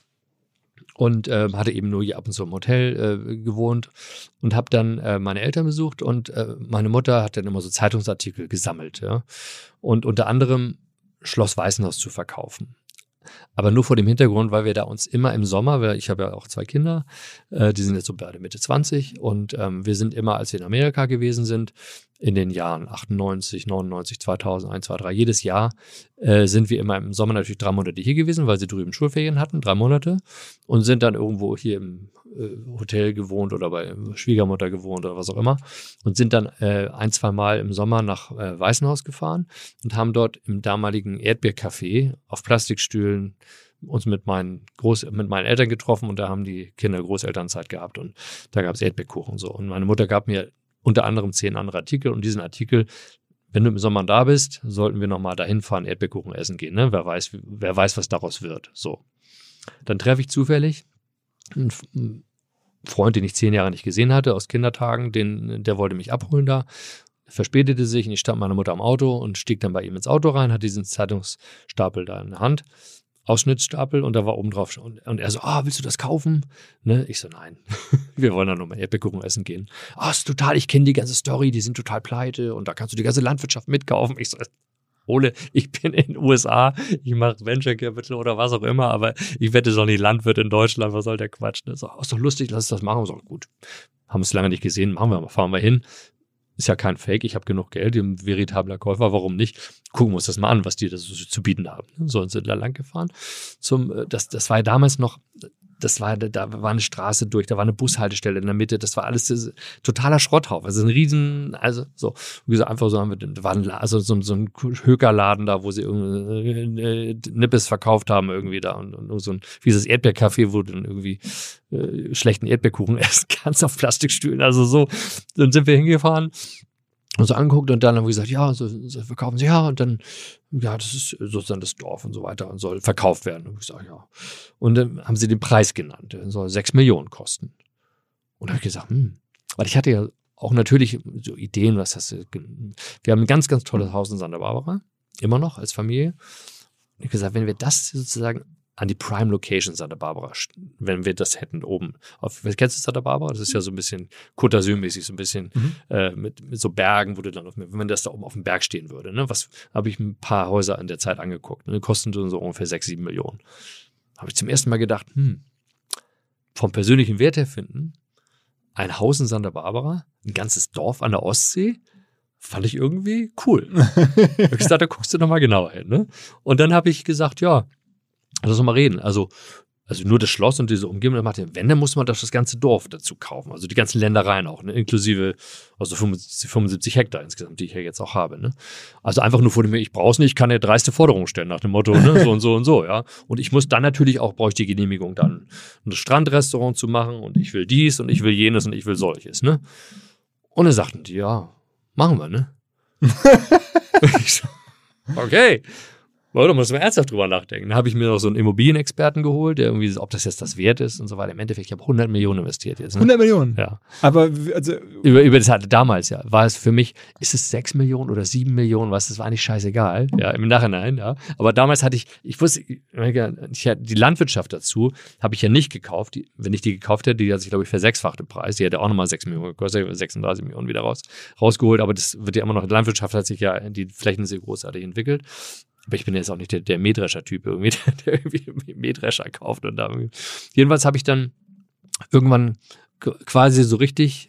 und äh, hatte eben nur hier ab und zu im Hotel äh, gewohnt und habe dann äh, meine Eltern besucht und äh, meine Mutter hat dann immer so Zeitungsartikel gesammelt, ja, und unter anderem Schloss Weißenhaus zu verkaufen. Aber nur vor dem Hintergrund, weil wir da uns immer im Sommer, weil ich habe ja auch zwei Kinder, äh, die sind jetzt so beide Mitte zwanzig und ähm, wir sind immer, als wir in Amerika gewesen sind, in den Jahren achtundneunzig, neunundneunzig, zweitausend, eins, zwei, drei, jedes Jahr äh, sind wir immer im Sommer natürlich drei Monate hier gewesen, weil sie drüben Schulferien hatten, drei Monate und sind dann irgendwo hier im äh, Hotel gewohnt oder bei Schwiegermutter gewohnt oder was auch immer und sind dann äh, ein, zwei Mal im Sommer nach äh, Weißenhaus gefahren und haben dort im damaligen Erdbeercafé auf Plastikstühlen uns mit meinen, Groß, mit meinen Eltern getroffen und da haben die Kinder Großelternzeit gehabt und da gab es Erdbeerkuchen und so. Und meine Mutter gab mir unter anderem zehn andere Artikel und diesen Artikel, wenn du im Sommer da bist, sollten wir nochmal dahin fahren, Erdbeerkuchen essen gehen. Ne? Wer weiß, wer weiß, was daraus wird. So. Dann treffe ich zufällig einen Freund, den ich zehn Jahre nicht gesehen hatte, aus Kindertagen, den, der wollte mich abholen da, verspätete sich und ich stand meiner Mutter am Auto und stieg dann bei ihm ins Auto rein, hat diesen Zeitungsstapel da in der Hand, Ausschnittsstapel und da war oben drauf und, und er so, ah, willst du das kaufen? Ne? Ich so, nein, wir wollen da nur mal Erdbeerkuchen essen gehen. Ah, ist total, ich kenne die ganze Story, die sind total pleite und da kannst du die ganze Landwirtschaft mitkaufen. Ich so, Ole, ich bin in den U S A, ich mache Venture Capital oder was auch immer, aber ich wette doch nicht Landwirt in Deutschland, was soll der Quatsch? Ne? So, ist doch lustig, lass uns das machen. So, gut, haben es lange nicht gesehen, machen wir mal, fahren wir hin. Ist ja kein Fake, ich habe genug Geld, ich bin ein veritabler Käufer, warum nicht? Gucken wir uns das mal an, was die das so zu bieten haben. So, und sind da lang gefahren. Zum, das, das war ja damals noch, das war, da war eine Straße durch, da war eine Bushaltestelle in der Mitte, das war alles das, totaler Schrotthaufen. Also ein riesen, also so, wie gesagt, einfach so haben wir, da war ein, also so, so ein Hökerladen da, wo sie irgendwie Nippes verkauft haben irgendwie da und, und so ein, wie dieses Erdbeercafé, wo du dann irgendwie äh, schlechten Erdbeerkuchen essen kannst auf Plastikstühlen, also so. Dann sind wir hingefahren und so angeguckt und dann haben wir gesagt, ja, so, so verkaufen sie, ja, und dann, ja, das ist sozusagen das Dorf und so weiter und soll verkauft werden. Und ich sage, ja. Und dann haben sie den Preis genannt, der soll sechs Millionen kosten. Und da habe ich gesagt, hm, weil ich hatte ja auch natürlich so Ideen, was das ist. Wir haben ein ganz, ganz tolles Haus in Santa Barbara, immer noch als Familie. Und ich habe gesagt, wenn wir das sozusagen an die Prime Location Santa Barbara, wenn wir das hätten oben. Auf, kennst du Santa Barbara? Das ist ja so ein bisschen Côte d'Azur-mäßig, so ein bisschen mhm. äh, mit, mit so Bergen, wo du dann, auf, wenn das da oben auf dem Berg stehen würde. Ne? Was habe ich ein paar Häuser in der Zeit angeguckt. Ne? Kosten so ungefähr sechs, sieben Millionen. Habe ich zum ersten Mal gedacht, hm, vom persönlichen Wert her finden, ein Haus in Santa Barbara, ein ganzes Dorf an der Ostsee, fand ich irgendwie cool. Ich habe gesagt, da guckst du noch mal genauer hin. Ne? Und dann habe ich gesagt, ja, lass uns mal reden. Also, also nur das Schloss und diese Umgebung, wenn, dann muss man doch das ganze Dorf dazu kaufen. Also die ganzen Ländereien auch, ne? Inklusive also fünfundsiebzig Hektar insgesamt, die ich ja jetzt auch habe. Ne? Also einfach nur vor dem, ich brauche es nicht, ich kann ja dreiste Forderungen stellen nach dem Motto, ne? so und so und so. Ja. Und ich muss dann natürlich auch, brauche ich die Genehmigung, dann ein Strandrestaurant zu machen und ich will dies und ich will jenes und ich will solches. Ne? Und dann sagten die, ja, machen wir, ne? Ich so, okay. Oh, da muss man ernsthaft drüber nachdenken. Da habe ich mir noch so einen Immobilienexperten geholt, der irgendwie, ob das jetzt das wert ist und so weiter. Im Endeffekt, ich habe hundert Millionen investiert jetzt. Ne? hundert Millionen? Ja. Aber, also. Über, über das hatte damals, ja. War es für mich, ist es sechs Millionen oder sieben Millionen, was, das war eigentlich scheißegal. Ja, im Nachhinein, ja. Aber damals hatte ich, ich wusste, ich hatte die Landwirtschaft dazu, habe ich ja nicht gekauft. Die, wenn ich die gekauft hätte, die hat sich, glaube ich, versechsfacht im Preis. Die hätte auch nochmal sechs Millionen gekostet, sechsunddreißig Millionen wieder raus, rausgeholt. Aber das wird ja immer noch, die Landwirtschaft hat sich ja, die Flächen sehr großartig entwickelt. Aber ich bin jetzt auch nicht der, der Mähdrescher-Typ irgendwie, der, der irgendwie Mähdrescher kauft und da irgendwie. Jedenfalls habe ich dann irgendwann quasi so richtig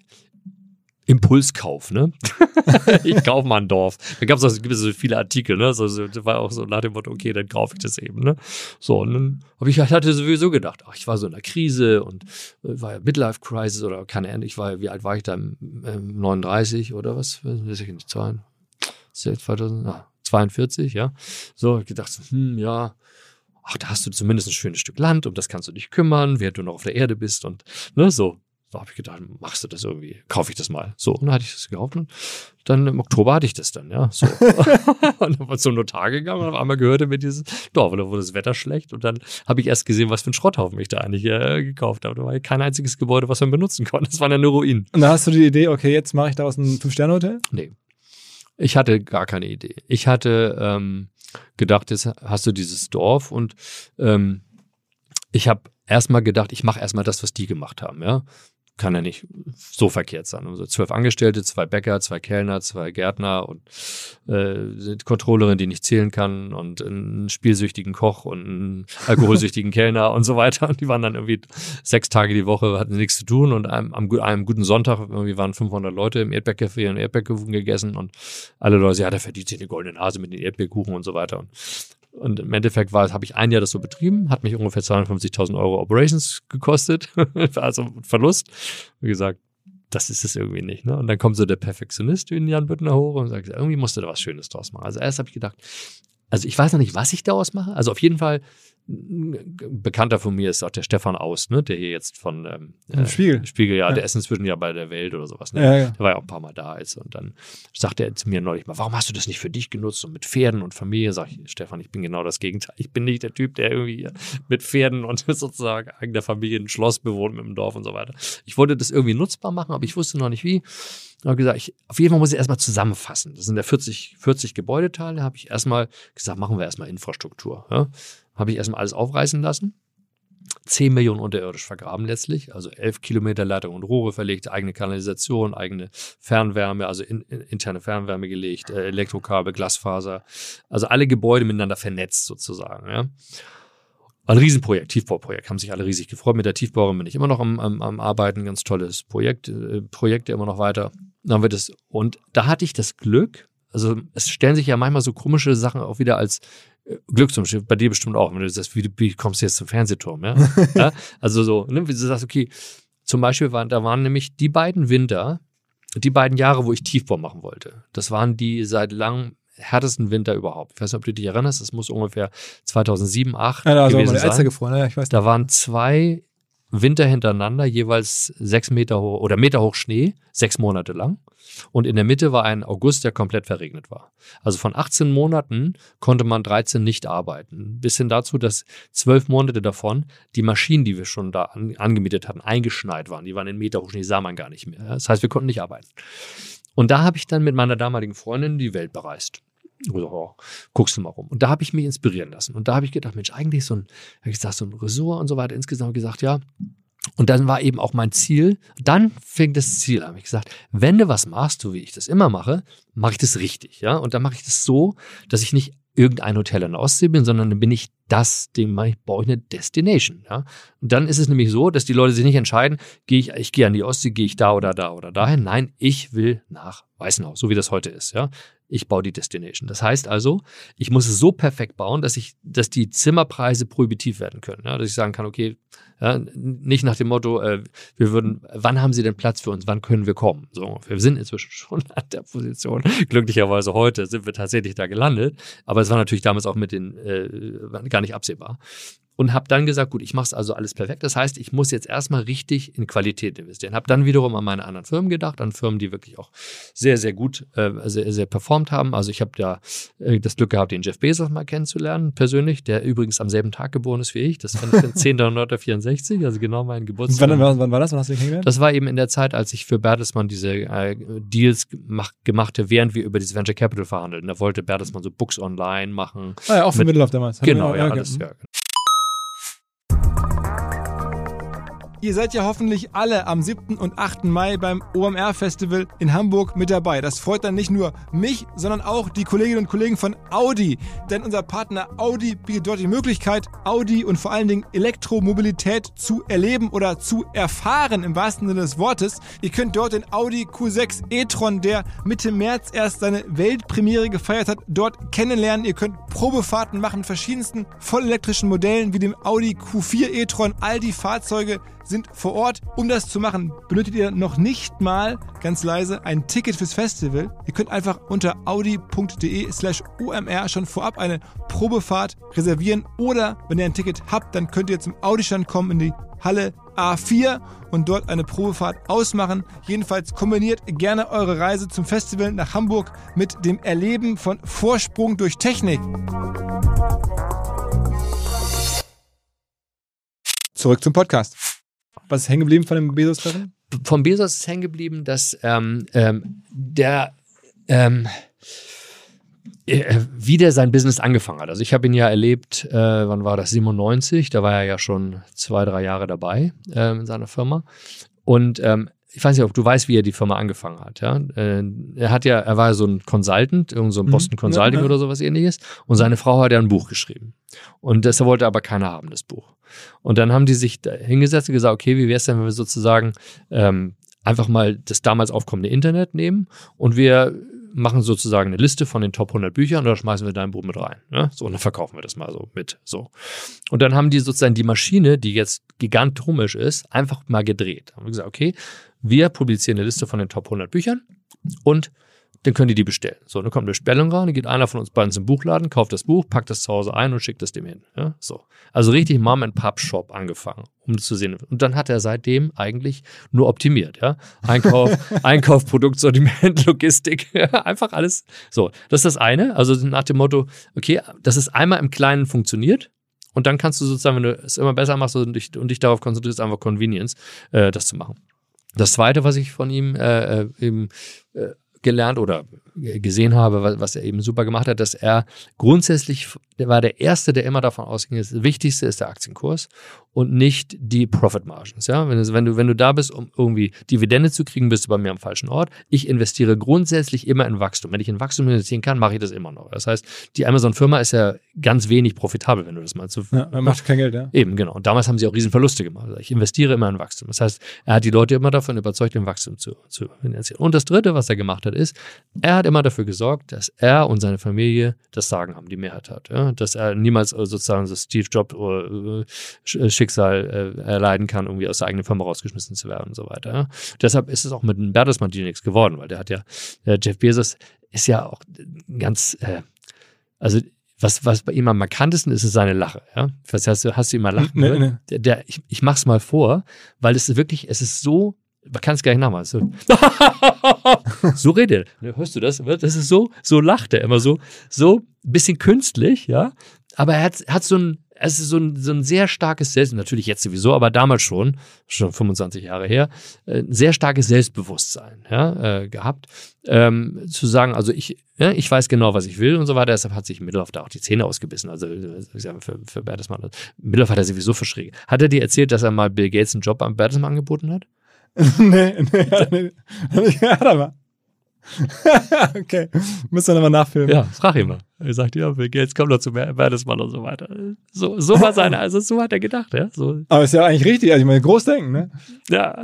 Impulskauf, ne? Ich kaufe mal ein Dorf. Da gab es gibt es so viele Artikel, ne? So, so, das war auch so nach dem Motto, okay, dann kaufe ich das eben, ne? So, und dann habe ich halt hatte sowieso gedacht, ach, ich war so in einer Krise und äh, war ja Midlife-Crisis oder keine Ahnung, ich war, wie alt war ich da? Ähm, neununddreißig oder was? Weiß ich nicht, zweitausend, ah, zweiundvierzig, ja. So, ich gedacht, hm, ja, ach, da hast du zumindest ein schönes Stück Land, um das kannst du dich kümmern, während du noch auf der Erde bist und, ne, so. Da habe ich gedacht, machst du das irgendwie, kaufe ich das mal. So, und dann hatte ich das gekauft und dann im Oktober hatte ich das dann, ja, so. Und dann war zum Notar gegangen und auf einmal gehörte mir dieses Dorf und dann wurde das Wetter schlecht und dann habe ich erst gesehen, was für ein Schrotthaufen ich da eigentlich äh, gekauft habe. Da war kein einziges Gebäude, was man benutzen konnte. Das waren ja nur Ruinen. Und da hast du die Idee, okay, jetzt mache ich daraus ein Fünf-Sterne-Hotel? Nee. Ich hatte gar keine Idee. Ich hatte ähm, gedacht, jetzt hast du dieses Dorf und ähm, ich habe erstmal gedacht, ich mache erstmal das, was die gemacht haben, ja. Kann ja nicht so verkehrt sein. Also zwölf Angestellte, zwei Bäcker, zwei Kellner, zwei Gärtner und äh, eine Controllerin, die nicht zählen kann und einen spielsüchtigen Koch und einen alkoholsüchtigen Kellner und so weiter. Und die waren dann irgendwie sechs Tage die Woche, hatten nichts zu tun und am, am einem guten Sonntag irgendwie waren fünfhundert Leute im Erdbeercafé und Erdbeerkuchen gegessen und alle Leute, ja, da verdient sich eine goldene Nase mit den Erdbeerkuchen und so weiter. Und Und im Endeffekt war, habe ich ein Jahr das so betrieben, hat mich ungefähr zweihundertfünfzigtausend Euro Operations gekostet, also Verlust. Wie gesagt, das ist es irgendwie nicht. Ne? Und dann kommt so der Perfektionist wie Jan Büttner hoch und sagt, irgendwie musst du da was Schönes draus machen. Also erst habe ich gedacht, also ich weiß noch nicht, was ich daraus mache. Also auf jeden Fall, ein Bekannter von mir ist auch der Stefan Aust, ne? Der hier jetzt von ähm, äh, Spiegel. Spiegel, ja, ja, der ist inzwischen ja bei der Welt oder sowas. Ne? Ja, ja. Der war ja auch ein paar Mal da jetzt. Und dann sagte er zu mir neulich mal, warum hast du das nicht für dich genutzt und mit Pferden und Familie? Sag ich, Stefan, ich bin genau das Gegenteil. Ich bin nicht der Typ, der irgendwie mit Pferden und sozusagen eigener Familie ein Schloss bewohnt mit dem Dorf und so weiter. Ich wollte das irgendwie nutzbar machen, aber ich wusste noch nicht wie. Ich habe gesagt, ich, auf jeden Fall muss ich erstmal zusammenfassen. Das sind ja vierzig, vierzig Gebäudeteile. Da habe ich erstmal gesagt, machen wir erstmal Infrastruktur. Ja? Habe ich erstmal alles aufreißen lassen. zehn Millionen unterirdisch vergraben letztlich. Also elf Kilometer Leitung und Rohre verlegt, eigene Kanalisation, eigene Fernwärme, also in, in, interne Fernwärme gelegt, äh, Elektrokabel, Glasfaser. Also alle Gebäude miteinander vernetzt sozusagen. Ja? Ein Riesenprojekt, Tiefbauprojekt, haben sich alle riesig gefreut. Mit der Tiefbauerin bin ich immer noch am, am, am Arbeiten, ganz tolles Projekt, äh, Projekte immer noch weiter. Dann haben wir das, und da hatte ich das Glück, also es stellen sich ja manchmal so komische Sachen auch wieder als äh, Glücksumstände, bei dir bestimmt auch, wenn du sagst, wie, wie kommst du jetzt zum Fernsehturm, ja? Ja? Also so, ne, wie du sagst, okay, zum Beispiel waren, da waren nämlich die beiden Winter, die beiden Jahre, wo ich Tiefbau machen wollte. Das waren die seit langem härtesten Winter überhaupt. Ich weiß nicht, ob du dich erinnerst, das muss ungefähr zweitausendsieben, zweitausendachtzehn ja, da gewesen war sein. Gefroren, ja, ich weiß da waren zwei Winter hintereinander, jeweils sechs Meter hoch oder Meter hoch Schnee, sechs Monate lang. Und in der Mitte war ein August, der komplett verregnet war. Also von achtzehn Monaten konnte man dreizehn nicht arbeiten. Bis hin dazu, dass zwölf Monate davon die Maschinen, die wir schon da an, angemietet hatten, eingeschneit waren. Die waren in Meter hoch Schnee, sah man gar nicht mehr. Das heißt, wir konnten nicht arbeiten. Und da habe ich dann mit meiner damaligen Freundin die Welt bereist. So, oh, guckst du mal rum. Und da habe ich mich inspirieren lassen. Und da habe ich gedacht, Mensch, eigentlich so ein, hab ich gesagt, so ein Ressort und so weiter. Insgesamt gesagt, ja. Und dann war eben auch mein Ziel, dann fing das Ziel an. Habe ich gesagt, wenn du was machst, so wie ich das immer mache, mache ich das richtig. Ja? Und dann mache ich das so, dass ich nicht irgendein Hotel in der Ostsee bin, sondern dann bin ich das, dem ich baue ich eine Destination. Ja? Und dann ist es nämlich so, dass die Leute sich nicht entscheiden, gehe ich, ich gehe an die Ostsee, gehe ich da oder da oder dahin. Nein, ich will nach Weißenhaus, so wie das heute ist. Ja? Ich baue die Destination. Das heißt also, ich muss es so perfekt bauen, dass ich, dass die Zimmerpreise prohibitiv werden können. Ja? Dass ich sagen kann, okay, ja, nicht nach dem Motto, äh, wir würden, wann haben Sie denn Platz für uns, wann können wir kommen? So, wir sind inzwischen schon an der Position. Glücklicherweise heute sind wir tatsächlich da gelandet, aber es war natürlich damals auch mit den äh, gar nicht absehbar. Und habe dann gesagt, gut, ich mache es also alles perfekt. Das heißt, ich muss jetzt erstmal richtig in Qualität investieren. Habe dann wiederum an meine anderen Firmen gedacht, an Firmen, die wirklich auch sehr, sehr gut, äh, sehr, sehr performt haben. Also ich habe ja äh, das Glück gehabt, den Jeff Bezos mal kennenzulernen, persönlich, der übrigens am selben Tag geboren ist wie ich. Das war zehnter neunzehnhundertvierundsechzig, also genau mein Geburtstag. Wann, wann, wann war das? Wann hast du den kennengelernt? Das war eben in der Zeit, als ich für Bertelsmann diese äh, Deals gemacht, gemachte, während wir über dieses Venture Capital verhandelten. Da wollte Bertelsmann so Books online machen. Ah ja, auch für Mittellauf damals. Genau, ja, okay. alles, ja. Ihr seid ja hoffentlich alle am siebten und achten Mai beim O M R-Festival in Hamburg mit dabei. Das freut dann nicht nur mich, sondern auch die Kolleginnen und Kollegen von Audi. Denn unser Partner Audi bietet dort die Möglichkeit, Audi und vor allen Dingen Elektromobilität zu erleben oder zu erfahren, im wahrsten Sinne des Wortes. Ihr könnt dort den Audi Q sechs e-tron, der Mitte März erst seine Weltpremiere gefeiert hat, dort kennenlernen. Ihr könnt Probefahrten machen mit verschiedensten vollelektrischen Modellen wie dem Audi Q vier e-tron. All die Fahrzeuge sind vor Ort. Um das zu machen, benötigt ihr noch nicht mal, ganz leise, ein Ticket fürs Festival. Ihr könnt einfach unter audi.de slash omr schon vorab eine Probefahrt reservieren oder, wenn ihr ein Ticket habt, dann könnt ihr zum Audi-Stand kommen in die Halle A vier und dort eine Probefahrt ausmachen. Jedenfalls kombiniert gerne eure Reise zum Festival nach Hamburg mit dem Erleben von Vorsprung durch Technik. Zurück zum Podcast. Was ist hängen geblieben von dem Bezos-Treffen? Vom Bezos ist hängen geblieben, dass ähm, ähm, der ähm, äh, wie der sein Business angefangen hat. Also ich habe ihn ja erlebt, äh, wann war das, siebenundneunzig, da war er ja schon zwei, drei Jahre dabei äh, in seiner Firma. Und ähm, ich weiß nicht, ob du weißt, wie er die Firma angefangen hat. Ja? Äh, er hat ja, er war ja so ein Consultant, irgend so ein Boston Consulting ja, ja. oder sowas ähnliches. Und seine Frau hat ja ein Buch geschrieben. Und das wollte aber keiner haben, das Buch. Und dann haben die sich hingesetzt und gesagt, okay, wie wäre es denn, wenn wir sozusagen ähm, einfach mal das damals aufkommende Internet nehmen und wir machen sozusagen eine Liste von den Top hundert Büchern und da schmeißen wir dein Buch mit rein. Ne? So, und dann verkaufen wir das mal so mit. So. Und dann haben die sozusagen die Maschine, die jetzt gigantomisch ist, einfach mal gedreht. Haben wir gesagt, okay, wir publizieren eine Liste von den Top hundert Büchern und dann können die die bestellen. So, dann kommt eine Bestellung rein, dann geht einer von uns beiden zum Buchladen, kauft das Buch, packt das zu Hause ein und schickt es dem hin. Ja, so. Also richtig Mom-and-Pop-Shop angefangen, um das zu sehen. Und dann hat er seitdem eigentlich nur optimiert. Ja? Einkauf, Einkauf, Produktsortiment, Logistik, einfach alles. So, das ist das eine. Also nach dem Motto, okay, dass es einmal im Kleinen funktioniert und dann kannst du sozusagen, wenn du es immer besser machst und dich, und dich darauf konzentrierst, einfach Convenience, äh, das zu machen. Das zweite, was ich von ihm äh, eben äh, gelernt oder gesehen habe, was er eben super gemacht hat, dass er grundsätzlich, der war der Erste, der immer davon ausging, das Wichtigste ist der Aktienkurs und nicht die Profit Margins. Ja? Wenn, wenn, du, wenn du da bist, um irgendwie Dividende zu kriegen, bist du bei mir am falschen Ort. Ich investiere grundsätzlich immer in Wachstum. Wenn ich in Wachstum investieren kann, mache ich das immer noch. Das heißt, die Amazon-Firma ist ja ganz wenig profitabel, wenn du das mal zu... Ja, man macht kein Geld, ja. Eben, genau. Und damals haben sie auch riesen Verluste gemacht. Also ich investiere immer in Wachstum. Das heißt, er hat die Leute immer davon überzeugt, in Wachstum zu, zu finanzieren. Und das Dritte, was er gemacht hat, ist, er hat immer dafür gesorgt, dass er und seine Familie das Sagen haben, die Mehrheit hat. Ja? Dass er niemals sozusagen so Steve Jobs äh, Schicksal äh, erleiden kann, irgendwie aus der eigenen Firma rausgeschmissen zu werden und so weiter. Ja? Deshalb ist es auch mit dem Bertelsmann nichts geworden, weil der hat ja, der Jeff Bezos ist ja auch ganz, äh, also was, was bei ihm am markantesten ist, ist seine Lache. Ja? Was hast du, hast du immer lachen? Nee, nee. Der, der, ich, ich mach's mal vor, weil es ist wirklich, es ist so, man kann es gar nicht nachmachen. So, so redet er. Hörst du das? Das ist so, so lacht er immer so, so ein bisschen künstlich, ja. Aber er hat, hat so ein, es ist so ein, so ein sehr starkes Selbst, natürlich jetzt sowieso, aber damals schon, schon fünfundzwanzig Jahre her, ein sehr starkes Selbstbewusstsein ja, äh, gehabt, ähm, zu sagen, also ich, ja, ich weiß genau, was ich will und so weiter, deshalb hat sich Middelhoff da auch die Zähne ausgebissen, also für, für Bertelsmann. Middelhoff hat er sowieso verschrägt. Hat er dir erzählt, dass er mal Bill Gates einen Job beim Bertelsmann angeboten hat? nee, nee, nee, nee, ja, aber. Okay, müssen wir nochmal nachfilmen. Ja, frag ihn mal. Er sagt, ja, jetzt kommt doch zu Bertelsmann und so weiter. So, so war seine, also so hat er gedacht, ja. So. Aber ist ja eigentlich richtig, also ich meine, Großdenken, ne? Ja,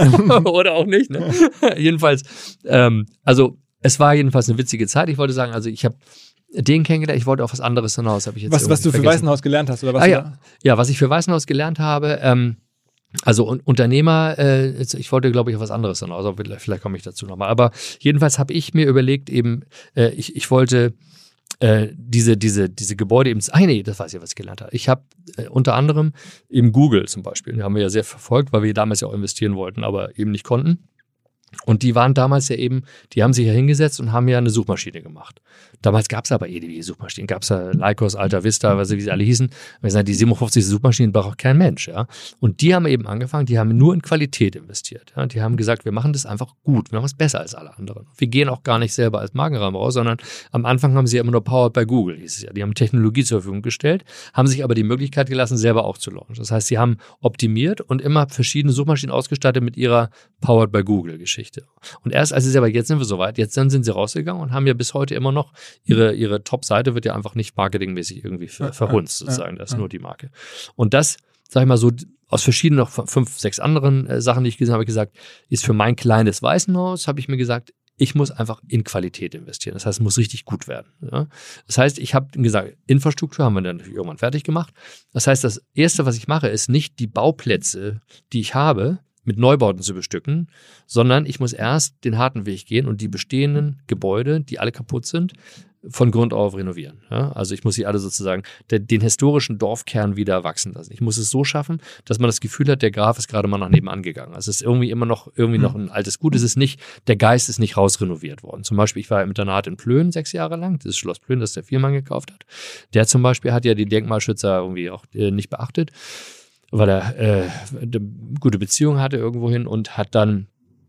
oder auch nicht, ne? Jedenfalls, ähm, also es war jedenfalls eine witzige Zeit. Ich wollte sagen, also ich habe den kennengelernt, ich wollte auf was anderes hinaus, habe ich jetzt Was, was du für vergessen. Weißenhaus gelernt hast, oder was? Ah, ja. ja, was ich für Weißenhaus gelernt habe, ähm, also un- Unternehmer, äh, ich wollte, glaube ich, auf was anderes hinaus, also vielleicht komme ich dazu nochmal. Aber jedenfalls habe ich mir überlegt, eben, äh, ich, ich wollte äh, diese, diese, diese Gebäude eben, ah nee, das weiß ich, was ich gelernt habe. Ich habe äh, unter anderem eben Google zum Beispiel, die haben wir ja sehr verfolgt, weil wir damals ja auch investieren wollten, aber eben nicht konnten. Und die waren damals ja eben, die haben sich ja hingesetzt und haben ja eine Suchmaschine gemacht. Damals gab es aber ewige Suchmaschinen, gab es ja Lycos, Alta Vista, was wie sie alle hießen. Wir sagen, die siebenundfünfzig Suchmaschinen braucht auch kein Mensch, ja. Und die haben eben angefangen, die haben nur in Qualität investiert. Ja? Die haben gesagt, wir machen das einfach gut, wir machen es besser als alle anderen. Wir gehen auch gar nicht selber als Markenraum raus, sondern am Anfang haben sie ja immer nur Powered by Google, hieß es ja. Die haben Technologie zur Verfügung gestellt, haben sich aber die Möglichkeit gelassen, selber auch zu launchen. Das heißt, sie haben optimiert und immer verschiedene Suchmaschinen ausgestattet mit ihrer Powered by Google Geschichte. Und erst als sie selber, jetzt sind wir soweit, jetzt dann sind sie rausgegangen und haben ja bis heute immer noch, ihre, ihre Top-Seite wird ja einfach nicht marketingmäßig irgendwie ver, verhunzt sozusagen, das ist nur die Marke. Und das, sag ich mal so, aus verschiedenen, noch fünf, sechs anderen äh, Sachen, die ich gesehen habe, habe ich gesagt, ist für mein kleines Waisenhaus, habe ich mir gesagt, ich muss einfach in Qualität investieren. Das heißt, es muss richtig gut werden. Ja? Das heißt, ich habe gesagt, Infrastruktur haben wir dann natürlich irgendwann fertig gemacht. Das heißt, das Erste, was ich mache, ist nicht die Bauplätze, die ich habe, mit Neubauten zu bestücken, sondern ich muss erst den harten Weg gehen und die bestehenden Gebäude, die alle kaputt sind, von Grund auf renovieren. Ja? Also ich muss sie alle sozusagen den, den historischen Dorfkern wieder wachsen lassen. Ich muss es so schaffen, dass man das Gefühl hat, der Graf ist gerade mal nach nebenan gegangen. Also es ist irgendwie immer noch irgendwie noch ein altes Gut. Es ist nicht, der Geist ist nicht rausrenoviert worden. Zum Beispiel, ich war im Internat in Plön sechs Jahre lang, das ist Schloss Plön, das der Firmann gekauft hat. Der zum Beispiel hat ja die Denkmalschützer irgendwie auch äh, nicht beachtet, weil er äh, eine gute Beziehung hatte irgendwohin und hat dann,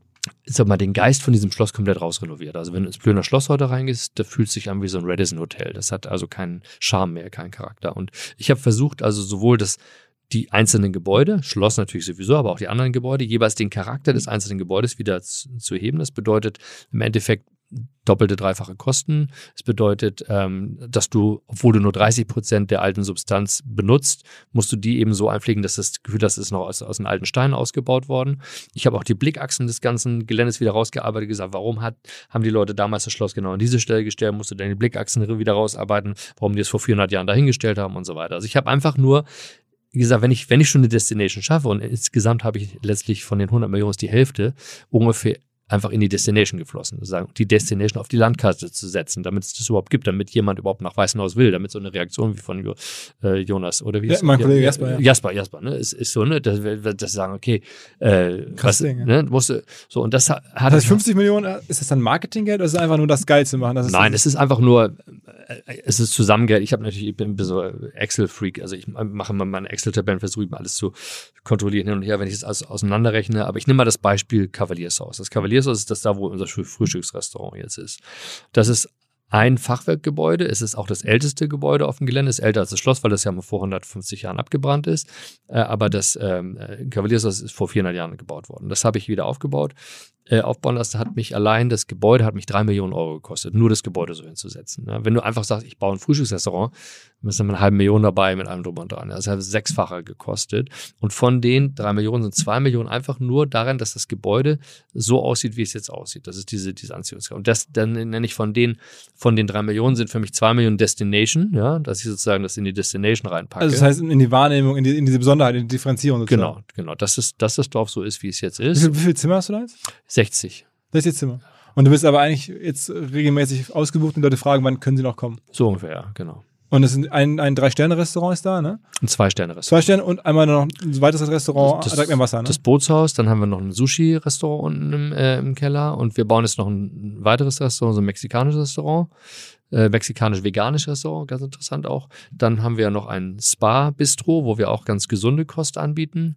sag mal, den Geist von diesem Schloss komplett rausrenoviert. Also wenn du ins Plöner Schloss heute reingehst, da fühlt es sich an wie so ein Radisson Hotel. Das hat also keinen Charme mehr, keinen Charakter. Und ich habe versucht, also sowohl das die einzelnen Gebäude, Schloss natürlich sowieso, aber auch die anderen Gebäude, jeweils den Charakter des einzelnen Gebäudes wieder zu, zu heben. Das bedeutet im Endeffekt doppelte, dreifache Kosten. Es bedeutet, ähm, dass du, obwohl du nur dreißig Prozent der alten Substanz benutzt, musst du die eben so einpflegen, dass das Gefühl, das ist noch aus, aus den alten Steinen ausgebaut worden. Ich habe auch die Blickachsen des ganzen Geländes wieder rausgearbeitet, gesagt, warum hat, haben die Leute damals das Schloss genau an diese Stelle gestellt, musst du dann die Blickachsen wieder rausarbeiten, warum die es vor vierhundert Jahren dahingestellt haben und so weiter. Also ich habe einfach nur wie gesagt, wenn ich, wenn ich schon eine Destination schaffe und insgesamt habe ich letztlich von den hundert Millionen die Hälfte ungefähr einfach in die Destination geflossen, sozusagen die Destination auf die Landkarte zu setzen, damit es das überhaupt gibt, damit jemand überhaupt nach Weißenhaus will, damit so eine Reaktion wie von äh, Jonas oder wie ja, ist mein ja, Kollege Jasper, ja. Jasper, Jasper, ne, ist, ist so, ne, dass wir sagen, okay, äh, Krass was, Ding, ja. ne, musste, so und das hat. Das heißt, fünfzig Millionen, ist das dann Marketinggeld oder ist es einfach nur das geil zu machen? Das ist Nein, es ist einfach nur, es ist Zusammengeld. Ich habe natürlich, ich bin so Excel-Freak, also ich mache mal meine Excel-Tabellen, versuche ich mal alles zu kontrollieren hin und her, wenn ich es alles auseinanderrechne. Aber ich nehme mal das Beispiel Kavaliershaus. Das Kavaliershaus ist das da, wo unser Frühstücksrestaurant jetzt ist. Das ist ein Fachwerkgebäude. Es ist auch das älteste Gebäude auf dem Gelände. Es ist älter als das Schloss, weil das ja mal vor hundertfünfzig Jahren abgebrannt ist. Aber das ähm, Kavaliershaus ist vor vierhundert Jahren gebaut worden. Das habe ich wieder aufgebaut. Äh, aufbauen lassen, hat mich allein, das Gebäude hat mich drei Millionen Euro gekostet, nur das Gebäude so hinzusetzen. Ja, wenn du einfach sagst, ich baue ein Frühstücksrestaurant, dann ist dann eine halbe Million dabei mit allem drum und dran. Das hat sechsfacher gekostet. Und von den drei Millionen sind zwei Millionen einfach nur daran, dass das Gebäude so aussieht, wie es jetzt aussieht. Das ist diese, diese Anziehungskraft. Und das dann nenne ich von den, von den drei Millionen sind für mich zwei Millionen Destination, ja, dass ich sozusagen das in die Destination reinpacke. Also das heißt in die Wahrnehmung, in, die, in diese Besonderheit, in die Differenzierung sozusagen. Genau, genau. Dass das, dass das Dorf so ist, wie es jetzt ist. Wie, viel, wie viele Zimmer hast du da jetzt? sechzig. sechzig Zimmer. Und du bist aber eigentlich jetzt regelmäßig ausgebucht und Leute fragen, wann können sie noch kommen? So ungefähr, ja, genau. Und es ist ein, ein Drei-Sterne-Restaurant ist da, ne? Ein Zwei-Sterne-Restaurant. Zwei Sterne und einmal noch ein weiteres Restaurant das, direkt am Wasser, ne? Das Bootshaus, dann haben wir noch ein Sushi-Restaurant unten im, äh, im Keller und wir bauen jetzt noch ein weiteres Restaurant, so ein mexikanisches Restaurant. äh, mexikanisch-veganisches Restaurant, ganz interessant auch. Dann haben wir noch ein Spa-Bistro, wo wir auch ganz gesunde Kost anbieten.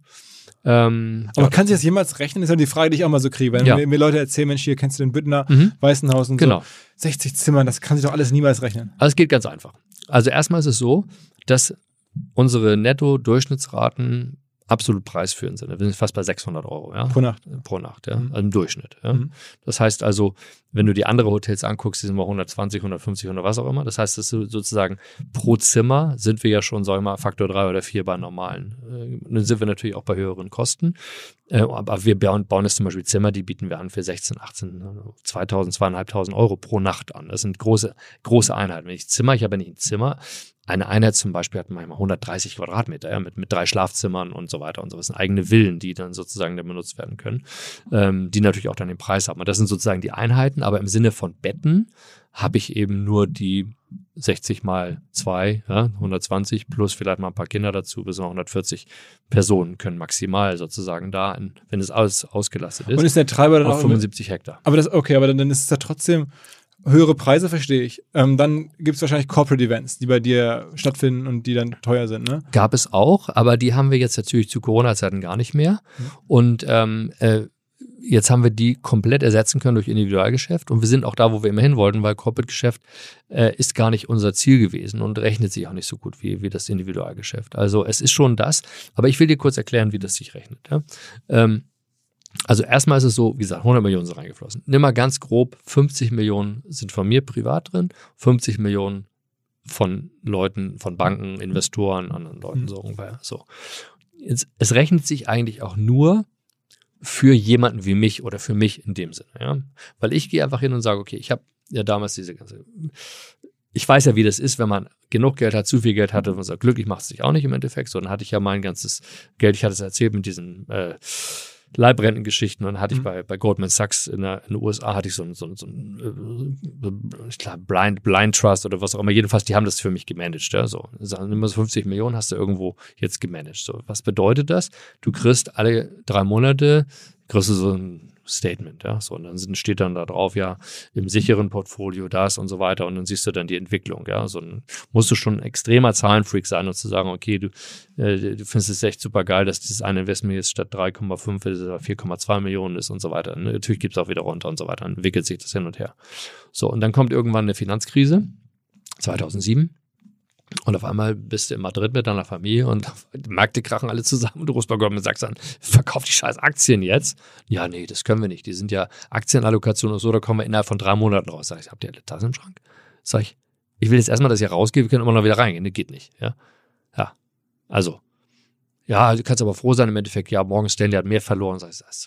Ähm, Aber ja. kann sich das jemals rechnen? Das ist ja die Frage, die ich auch mal so kriege. Wenn Ja. mir, mir Leute erzählen, Mensch, hier kennst du den Büttner, Mhm. Weißenhaus und Genau. so. sechzig Zimmern, das kann sich doch alles niemals rechnen. Also es geht ganz einfach. Also erstmal ist es so, dass unsere Netto-Durchschnittsraten absolut preisführend sind. Wir sind fast bei sechshundert Euro, ja. Pro Nacht. Pro Nacht, ja. Mhm. Also im Durchschnitt. Ja. Mhm. Das heißt also, wenn du die andere Hotels anguckst, die sind wir hundertzwanzig, hundertfünfzig, hundert, was auch immer. Das heißt, das ist sozusagen pro Zimmer sind wir ja schon, sagen wir mal, Faktor drei oder vier bei normalen. Äh, Dann sind wir natürlich auch bei höheren Kosten. Äh, Aber wir bauen, bauen jetzt zum Beispiel Zimmer, die bieten wir an für sechzehn, achtzehn, zweitausend, zweitausendfünfhundert Euro pro Nacht an. Das sind große, große Einheiten. Wenn ich Zimmer, ich habe ja nicht ein Zimmer. Eine Einheit zum Beispiel hat manchmal hundertdreißig Quadratmeter, ja, mit, mit drei Schlafzimmern und so weiter und so. Das sind eigene Villen, die dann sozusagen dann benutzt werden können, ähm, die natürlich auch dann den Preis haben. Und das sind sozusagen die Einheiten, aber im Sinne von Betten habe ich eben nur die sechzig mal zwei, ja, hundertzwanzig plus vielleicht mal ein paar Kinder dazu, bis hundertvierzig Personen können maximal sozusagen da, in, wenn es alles ausgelastet ist, Und ist der Treiber dann auf auch fünfundsiebzig Hektar. Aber das, okay, aber dann, dann ist es da trotzdem höhere Preise, verstehe ich. Ähm, dann gibt es wahrscheinlich Corporate Events, die bei dir stattfinden und die dann teuer sind, ne? Gab es auch, aber die haben wir jetzt natürlich zu Corona-Zeiten gar nicht mehr. Mhm. Und ähm, äh, jetzt haben wir die komplett ersetzen können durch Individualgeschäft. Und wir sind auch da, wo wir immer hin wollten, weil Corporate-Geschäft äh, ist gar nicht unser Ziel gewesen und rechnet sich auch nicht so gut wie, wie das Individualgeschäft. Also es ist schon das, aber ich will dir kurz erklären, wie das sich rechnet. Ja? Ähm, Also erstmal ist es so, wie gesagt, hundert Millionen sind reingeflossen. Nimm mal ganz grob, fünfzig Millionen sind von mir privat drin, fünfzig Millionen von Leuten, von Banken, Investoren, anderen Leuten, so ungefähr. So. Jetzt, es rechnet sich eigentlich auch nur für jemanden wie mich oder für mich in dem Sinne. Ja? Weil ich gehe einfach hin und sage, okay, ich habe ja damals diese ganze, ich weiß ja, wie das ist, wenn man genug Geld hat, zu viel Geld hatte, und sagt, glücklich macht es sich auch nicht im Endeffekt. So, dann hatte ich ja mein ganzes Geld, ich hatte es erzählt mit diesen äh, Leibrentengeschichten, und dann hatte ich Mhm. bei, bei Goldman Sachs in, der, in den U S A hatte ich so ein, so ein, so ein äh, ich glaube, Blind, Blind Trust oder was auch immer. Jedenfalls, die haben das für mich gemanagt. Ja? So, sagen immer so fünfzig Millionen hast du irgendwo jetzt gemanagt. So, was bedeutet das? Du kriegst alle drei Monate, kriegst du so ein Statement, ja, so, und dann sind, steht dann da drauf, ja, im sicheren Portfolio das und so weiter, und dann siehst du dann die Entwicklung, ja, so, dann musst du schon ein extremer Zahlenfreak sein, um zu sagen, okay, du, äh, du findest es echt super geil, dass dieses eine Investment jetzt statt drei Komma fünf vier Komma zwei Millionen ist und so weiter. Natürlich gibt es auch wieder runter und so weiter, dann entwickelt sich das hin und her. So, und dann kommt irgendwann eine Finanzkrise, zweitausendsieben, und auf einmal bist du in Madrid mit deiner Familie und die Märkte krachen alle zusammen und du rufst bei Goldman Sachs an, verkauf die scheiß Aktien jetzt. Ja, nee, das können wir nicht. Die sind ja Aktienallokation und so, da kommen wir innerhalb von drei Monaten raus. Sag ich, habt ihr alle Tassen im Schrank? Sag ich, ich will jetzt erstmal, dass ihr rausgeht, wir können immer noch wieder reingehen. Das geht nicht. Ja, ja. Also, ja, du kannst aber froh sein im Endeffekt, ja, Morgan Stanley hat mehr verloren. Sag ich, das.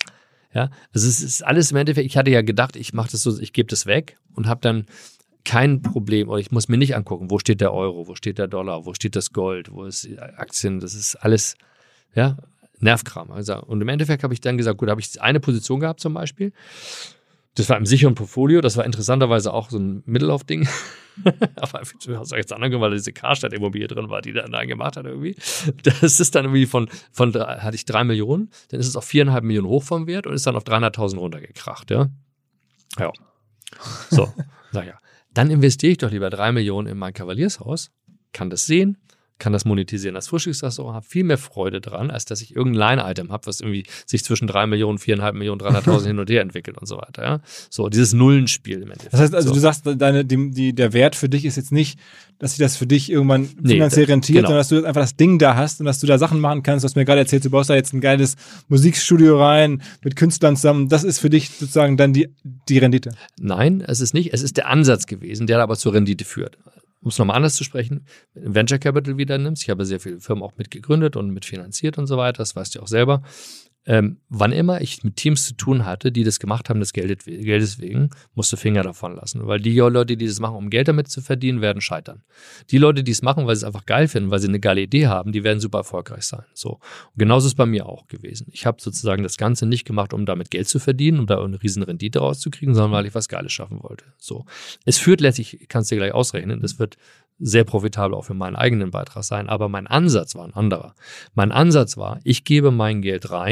Ja, also es ist alles im Endeffekt, ich hatte ja gedacht, ich mache das so, ich gebe das weg und habe dann kein Problem, oder ich muss mir nicht angucken, wo steht der Euro, wo steht der Dollar, wo steht das Gold, wo ist Aktien, das ist alles, ja, Nervkram. Also, und im Endeffekt habe ich dann gesagt, gut, habe ich eine Position gehabt zum Beispiel, das war im sicheren Portfolio, das war interessanterweise auch so ein Mittellauf-Ding, aber aus jetzt anderen, weil diese Karstadt-Immobilie drin war, die der dann gemacht hat irgendwie. Das ist dann irgendwie von, von hatte ich drei Millionen, dann ist es auf viereinhalb Millionen hoch vom Wert und ist dann auf dreihunderttausend runtergekracht, ja. Ja. So, sag ja. Dann investiere ich doch lieber drei Millionen in mein Kavaliershaus, kann das sehen, kann das monetisieren als Frühstücksrestaurant, habe viel mehr Freude dran, als dass ich irgendein Line-Item habe, was irgendwie sich zwischen drei Millionen, viereinhalb Millionen, dreihunderttausend hin und her entwickelt und so weiter. Ja? So, dieses Nullenspiel im Endeffekt. Das heißt also, so. du sagst, deine, die, die, der Wert für dich ist jetzt nicht, dass sich das für dich irgendwann Nee, finanziell das- rentiert, genau. sondern dass du einfach das Ding da hast und dass du da Sachen machen kannst. Du hast mir gerade erzählt, du baust da jetzt ein geiles Musikstudio rein mit Künstlern zusammen. Das ist für dich sozusagen dann die, die Rendite. Nein, es ist nicht. Es ist der Ansatz gewesen, der aber zur Rendite führt. Um es nochmal anders zu sprechen, wenn du Venture Capital wieder nimmst, ich habe sehr viele Firmen auch mitgegründet und mitfinanziert und so weiter, das weißt du auch selber. Ähm, wann immer ich mit Teams zu tun hatte, die das gemacht haben, des Geldes, Geldes wegen, musst du Finger davon lassen. Weil die Leute, die das machen, um Geld damit zu verdienen, werden scheitern. Die Leute, die es machen, weil sie es einfach geil finden, weil sie eine geile Idee haben, die werden super erfolgreich sein. So. Und genauso ist es bei mir auch gewesen. Ich habe sozusagen das Ganze nicht gemacht, um damit Geld zu verdienen, um da eine riesen Rendite rauszukriegen, sondern weil ich was Geiles schaffen wollte. So. Es führt letztlich, ich kann es dir gleich ausrechnen, das wird sehr profitabel auch für meinen eigenen Beitrag sein, aber mein Ansatz war ein anderer. Mein Ansatz war, ich gebe mein Geld rein,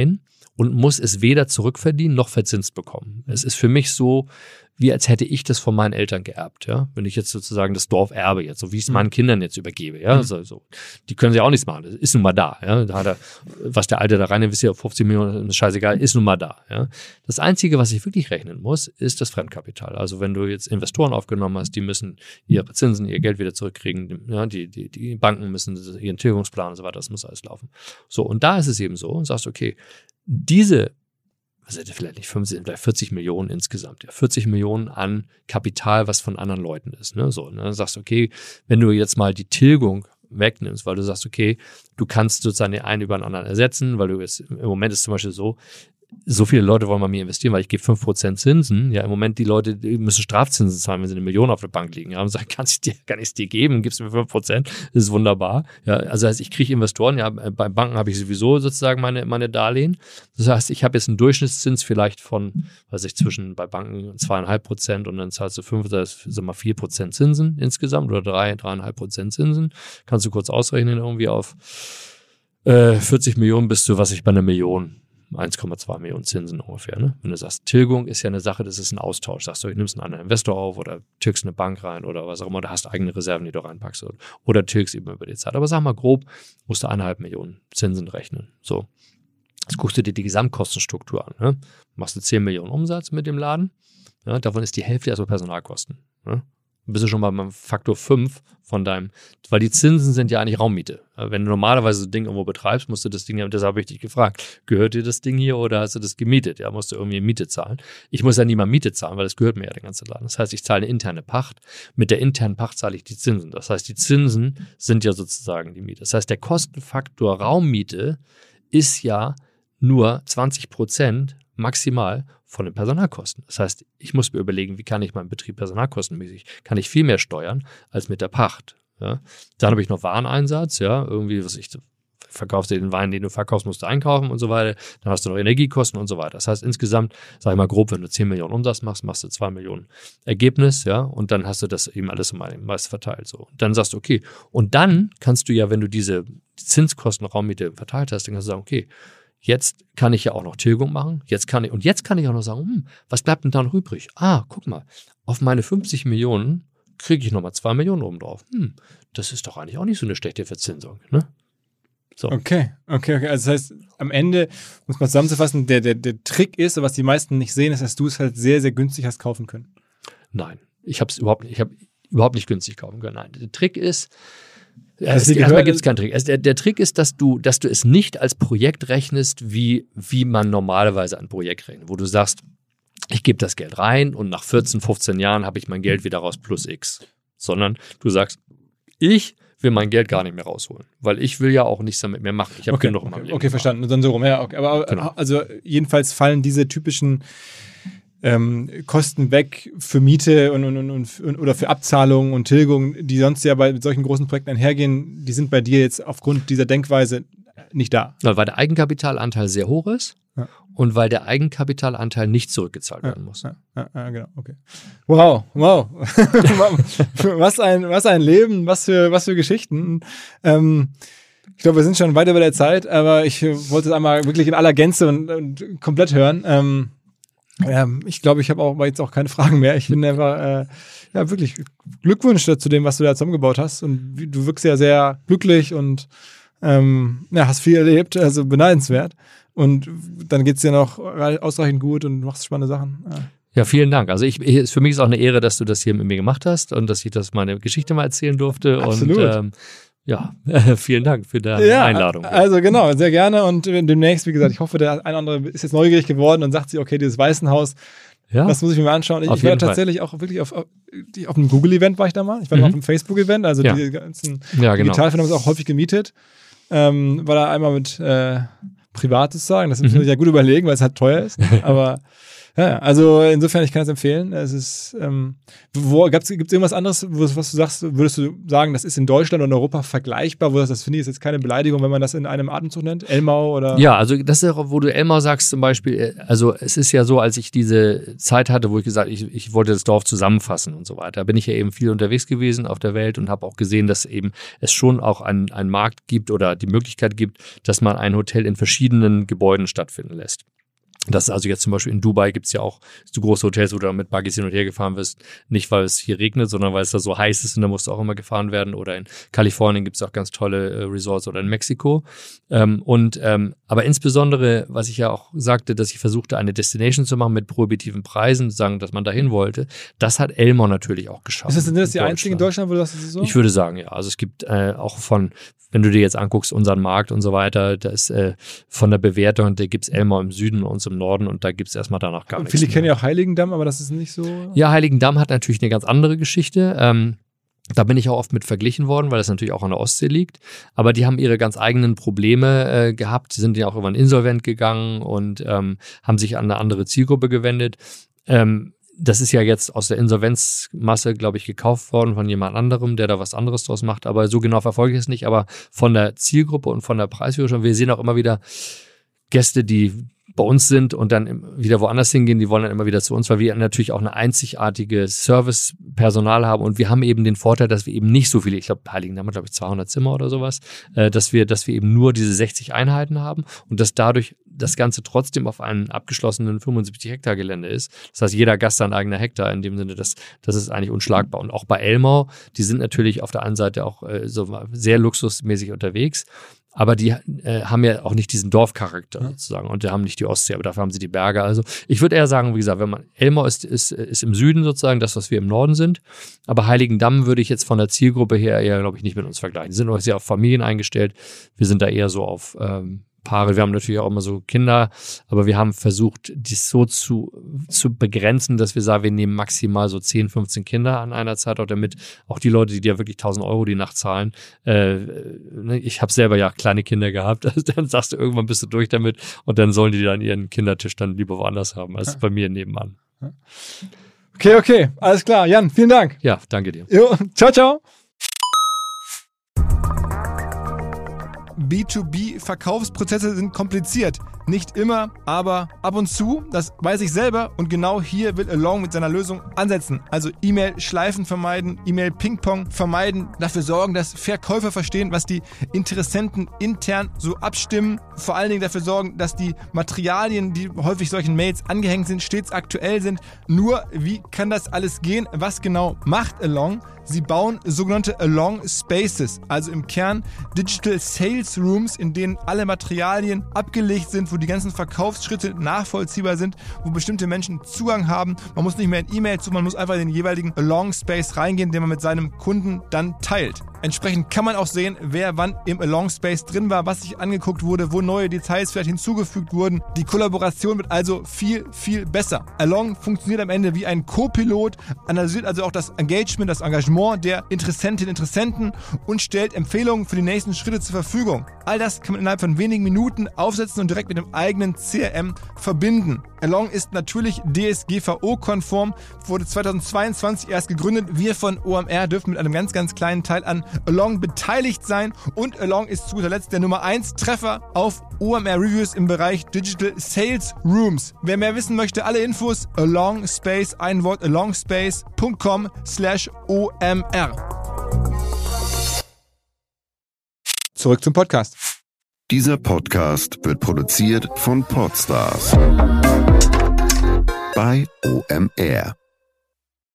und muss es weder zurückverdienen noch verzinst bekommen. Es ist für mich so, wie als hätte ich das von meinen Eltern geerbt, ja. Wenn ich jetzt sozusagen das Dorf erbe jetzt, so wie ich es Mhm. meinen Kindern jetzt übergebe, ja. Mhm. So, so. Die können ja auch nichts machen. Das ist nun mal da, ja. Da hat er, was der Alte da rein investiert, fünfzig Millionen, ist scheißegal, ist nun mal da, ja. Das Einzige, was ich wirklich rechnen muss, ist das Fremdkapital. Also wenn du jetzt Investoren aufgenommen hast, die müssen ihre Zinsen, ihr Geld wieder zurückkriegen, ja. Die, die, die Banken müssen ihren Tilgungsplan und so weiter, das muss alles laufen. So, und da ist es eben so, und sagst, okay, diese was hätte vielleicht nicht fünfzig, vielleicht vierzig Millionen insgesamt, ja, vierzig Millionen an Kapital, was von anderen Leuten ist, ne, so, ne, dann sagst du, okay, wenn du jetzt mal die Tilgung wegnimmst, weil du sagst, okay, du kannst sozusagen den einen über den anderen ersetzen, weil du jetzt, im Moment ist zum Beispiel so, so viele Leute wollen bei mir investieren, weil ich gebe fünf Prozent Zinsen. Ja, im Moment die Leute die müssen Strafzinsen zahlen, wenn sie eine Million auf der Bank liegen. Ja, und sagen, kann ich dir, kann ich es dir geben? Gibst du mir fünf Prozent? Das ist wunderbar. Ja, also heißt, ich kriege Investoren. Ja, bei Banken habe ich sowieso sozusagen meine, meine Darlehen. Das heißt, ich habe jetzt einen Durchschnittszins vielleicht von, weiß ich, zwischen bei Banken zweieinhalb Prozent und dann zahlst du fünf, das sind mal vier Prozent Zinsen insgesamt oder drei, dreieinhalb Prozent Zinsen. Kannst du kurz ausrechnen, irgendwie auf äh, vierzig Millionen bist du, was ich bei einer Million eins Komma zwei Millionen Zinsen ungefähr. Ne? Wenn du sagst, Tilgung ist ja eine Sache, das ist ein Austausch. Sagst du, du nimmst einen anderen Investor auf oder tilgst eine Bank rein oder was auch immer, oder hast eigene Reserven, die du reinpackst oder, oder tilgst eben über die Zeit. Aber sag mal grob, musst du eineinhalb Millionen Zinsen rechnen. So. Jetzt guckst du dir die Gesamtkostenstruktur an. Ne? Machst du zehn Millionen Umsatz mit dem Laden, ja? Davon ist die Hälfte erstmal Personalkosten. Ne? Dann bist du schon mal beim Faktor fünf von deinem, weil die Zinsen sind ja eigentlich Raummiete. Wenn du normalerweise so ein Ding irgendwo betreibst, musst du das Ding, deshalb habe ich dich gefragt, gehört dir das Ding hier oder hast du das gemietet? Ja, musst du irgendwie Miete zahlen. Ich muss ja nie mal Miete zahlen, weil das gehört mir ja der ganze Laden. Das heißt, ich zahle eine interne Pacht. Mit der internen Pacht zahle ich die Zinsen. Das heißt, die Zinsen sind ja sozusagen die Miete. Das heißt, der Kostenfaktor Raummiete ist ja nur zwanzig Prozent maximal von den Personalkosten. Das heißt, ich muss mir überlegen, wie kann ich meinen Betrieb personalkostenmäßig, kann ich viel mehr steuern als mit der Pacht. Ja. Dann habe ich noch Wareneinsatz, ja, irgendwie, was ich, verkaufst dir den Wein, den du verkaufst, musst du einkaufen und so weiter. Dann hast du noch Energiekosten und so weiter. Das heißt, insgesamt, sag ich mal grob, wenn du zehn Millionen Umsatz machst, machst du zwei Millionen Ergebnis, ja, und dann hast du das eben alles mal meist verteilt, so. Und dann sagst du, okay, und dann kannst du ja, wenn du diese Zinskosten, Raummiete verteilt hast, dann kannst du sagen, okay, jetzt kann ich ja auch noch Tilgung machen. Jetzt kann ich, und jetzt kann ich auch noch sagen, hm, was bleibt denn da noch übrig? Ah, guck mal, auf meine fünfzig Millionen kriege ich nochmal zwei Millionen oben drauf. Hm, das ist doch eigentlich auch nicht so eine schlechte Verzinsung, ne? So. Okay, okay, okay. Also das heißt, am Ende, muss man zusammenzufassen, der, der, der Trick ist, was die meisten nicht sehen, ist, dass du es halt sehr, sehr günstig hast kaufen können. Nein, ich habe es überhaupt nicht, ich habe überhaupt nicht günstig kaufen können. Nein, der Trick ist, Also es, erstmal gibt es keinen Trick. Also der, der Trick ist, dass du, dass du es nicht als Projekt rechnest, wie, wie man normalerweise ein Projekt rechnet, wo du sagst, ich gebe das Geld rein und nach vierzehn, fünfzehn Jahren habe ich mein Geld wieder raus plus X. Sondern du sagst, ich will mein Geld gar nicht mehr rausholen, weil ich will ja auch nichts damit mehr machen. Ich habe okay, genug okay, in meinem Leben. Okay, verstanden. Dann so rum. Ja, okay. Aber Genau. Also jedenfalls fallen diese typischen ähm, Kosten weg für Miete und, und, und, und oder für Abzahlungen und Tilgung, die sonst ja bei solchen großen Projekten einhergehen, die sind bei dir jetzt aufgrund dieser Denkweise nicht da. Ja, weil der Eigenkapitalanteil sehr hoch ist. Ja. Und weil der Eigenkapitalanteil nicht zurückgezahlt werden muss. Ja, ja, ja, genau, okay. Wow, wow. was, ein, was ein Leben, was für, was für Geschichten. Ähm, ich glaube, wir sind schon weit über der Zeit, aber ich wollte es einmal wirklich in aller Gänze und, und komplett hören. Ähm, ähm, ich glaube, ich habe auch jetzt auch keine Fragen mehr. Ich bin einfach, äh, ja, wirklich Glückwunsch zu dem, was du da zusammengebaut hast. Und du wirkst ja sehr glücklich und ähm, ja, hast viel erlebt, also beneidenswert. Und dann geht es dir noch ausreichend gut und machst spannende Sachen. Ja. Ja, vielen Dank. Also ich, für mich ist auch eine Ehre, dass du das hier mit mir gemacht hast und dass ich das meine Geschichte mal erzählen durfte. Absolut. Und ähm, ja, vielen Dank für deine ja, Einladung. Also genau, sehr gerne. Und demnächst, wie gesagt, ich hoffe, der ein oder andere ist jetzt neugierig geworden und sagt sich, okay, dieses Weißenhaus, ja, das muss ich mir mal anschauen. Ich, ich war tatsächlich auch wirklich auf, auf, auf einem Google-Event war ich da mal. Ich war mhm. auf einem Facebook-Event, also ja. diese ganzen ja, genau. Digitalfirmen haben es auch häufig gemietet. Ähm, war da einmal mit äh, privat sozusagen. Das muss man sich ja gut überlegen, weil es halt teuer ist. Aber Ja, also insofern, ich kann es empfehlen. Es ist, ähm, wo, gibt es irgendwas anderes, was, was du sagst, würdest du sagen, das ist in Deutschland und in Europa vergleichbar, wo das, das finde ich, ist jetzt keine Beleidigung, wenn man das in einem Atemzug nennt? Elmau oder? Ja, also das ist auch, wo du Elmau sagst zum Beispiel, also es ist ja so, als ich diese Zeit hatte, wo ich gesagt habe, ich, ich wollte das Dorf zusammenfassen und so weiter, bin ich ja eben viel unterwegs gewesen auf der Welt und habe auch gesehen, dass eben es schon auch einen, einen Markt gibt oder die Möglichkeit gibt, dass man ein Hotel in verschiedenen Gebäuden stattfinden lässt. Das ist also jetzt zum Beispiel in Dubai gibt es ja auch so große Hotels, wo du mit Buggies hin und her gefahren wirst, nicht weil es hier regnet, sondern weil es da so heiß ist und da musst du auch immer gefahren werden. Oder in Kalifornien gibt es auch ganz tolle äh, Resorts oder in Mexiko. Ähm, und ähm, aber insbesondere, was ich ja auch sagte, dass ich versuchte, eine Destination zu machen mit prohibitiven Preisen, sagen, dass man dahin wollte, das hat Elmau natürlich auch geschafft. Ist das, sind das die einzigen in Deutschland, wo du das so? Ich würde sagen, ja. Also es gibt äh, auch von, wenn du dir jetzt anguckst, unseren Markt und so weiter, da ist äh, von der Bewertung, da gibt es Elmau im Süden und so im Norden und da gibt es erstmal danach gar und nichts. Viele kennen ja auch Heiligendamm, aber das ist nicht so. Ja, Heiligendamm hat natürlich eine ganz andere Geschichte. Ähm, da bin ich auch oft mit verglichen worden, weil das natürlich auch an der Ostsee liegt. Aber die haben ihre ganz eigenen Probleme äh, gehabt. Die sind ja auch irgendwann insolvent gegangen und ähm, haben sich an eine andere Zielgruppe gewendet. Ähm, Das ist ja jetzt aus der Insolvenzmasse, glaube ich, gekauft worden von jemand anderem, der da was anderes draus macht. Aber so genau verfolge ich es nicht. Aber von der Zielgruppe und von der Preisführung, wir sehen auch immer wieder Gäste, die bei uns sind und dann wieder woanders hingehen, die wollen dann immer wieder zu uns, weil wir natürlich auch eine einzigartige Servicepersonal haben und wir haben eben den Vorteil, dass wir eben nicht so viele, ich glaube, Heiligendamm hat, glaube ich, zweihundert Zimmer oder sowas, äh, dass wir, dass wir eben nur diese sechzig Einheiten haben und dass dadurch das Ganze trotzdem auf einem abgeschlossenen fünfundsiebzig Hektar Gelände ist. Das heißt, jeder Gast ein eigener Hektar, in dem Sinne, das, das ist eigentlich unschlagbar. Und auch bei Elmau, die sind natürlich auf der einen Seite auch äh, so sehr luxusmäßig unterwegs, aber die äh, haben ja auch nicht diesen Dorfcharakter sozusagen und die haben nicht die Ostsee, aber dafür haben sie die Berge. Also ich würde eher sagen, wie gesagt, wenn man Elmau ist, ist, ist im Süden sozusagen das, was wir im Norden sind, aber Heiligendamm würde ich jetzt von der Zielgruppe her eher, glaube ich, nicht mit uns vergleichen. Die sind auch sehr auf Familien eingestellt. Wir sind da eher so auf ähm, Paare, wir haben natürlich auch immer so Kinder, aber wir haben versucht, dies so zu, zu begrenzen, dass wir sagen, wir nehmen maximal so zehn, fünfzehn Kinder an einer Zeit, auch damit auch die Leute, die ja wirklich tausend Euro die Nacht zahlen, äh, ich habe selber ja kleine Kinder gehabt, also dann sagst du, irgendwann bist du durch damit und dann sollen die dann ihren Kindertisch dann lieber woanders haben, als bei mir nebenan. Okay, okay, alles klar. Jan, vielen Dank. Ja, danke dir. Jo, ciao, ciao. B zwei B-Verkaufsprozesse sind kompliziert. Nicht immer, aber ab und zu, das weiß ich selber und genau hier will Along mit seiner Lösung ansetzen. Also E-Mail-Schleifen vermeiden, E-Mail-Ping-Pong vermeiden, dafür sorgen, dass Verkäufer verstehen, was die Interessenten intern so abstimmen, vor allen Dingen dafür sorgen, dass die Materialien, die häufig solchen Mails angehängt sind, stets aktuell sind. Nur, wie kann das alles gehen? Was genau macht Along? Sie bauen sogenannte Along Spaces, also im Kern Digital Sales Rooms, in denen alle Materialien abgelegt sind, wo die ganzen Verkaufsschritte nachvollziehbar sind, wo bestimmte Menschen Zugang haben. Man muss nicht mehr in E-Mail zu, man muss einfach in den jeweiligen Along Space reingehen, den man mit seinem Kunden dann teilt. Entsprechend kann man auch sehen, wer wann im Along Space drin war, was sich angeguckt wurde, wo neue Details vielleicht hinzugefügt wurden. Die Kollaboration wird also viel, viel besser. Along funktioniert am Ende wie ein Co-Pilot, analysiert also auch das Engagement, das Engagement der Interessentinnen und Interessenten und stellt Empfehlungen für die nächsten Schritte zur Verfügung. All das kann man innerhalb von wenigen Minuten aufsetzen und direkt mit dem eigenen C R M verbinden. Along ist natürlich D S G V O-konform, wurde zweitausendzweiundzwanzig erst gegründet. Wir von O M R dürfen mit einem ganz, ganz kleinen Teil an Along beteiligt sein und Along ist zu guter Letzt der Nummer eins Treffer auf O M R Reviews im Bereich Digital Sales Rooms. Wer mehr wissen möchte, alle Infos Along Space, ein Wort alongspace punkt com slash O M R. Zurück zum Podcast. Dieser Podcast wird produziert von Podstars bei O M R.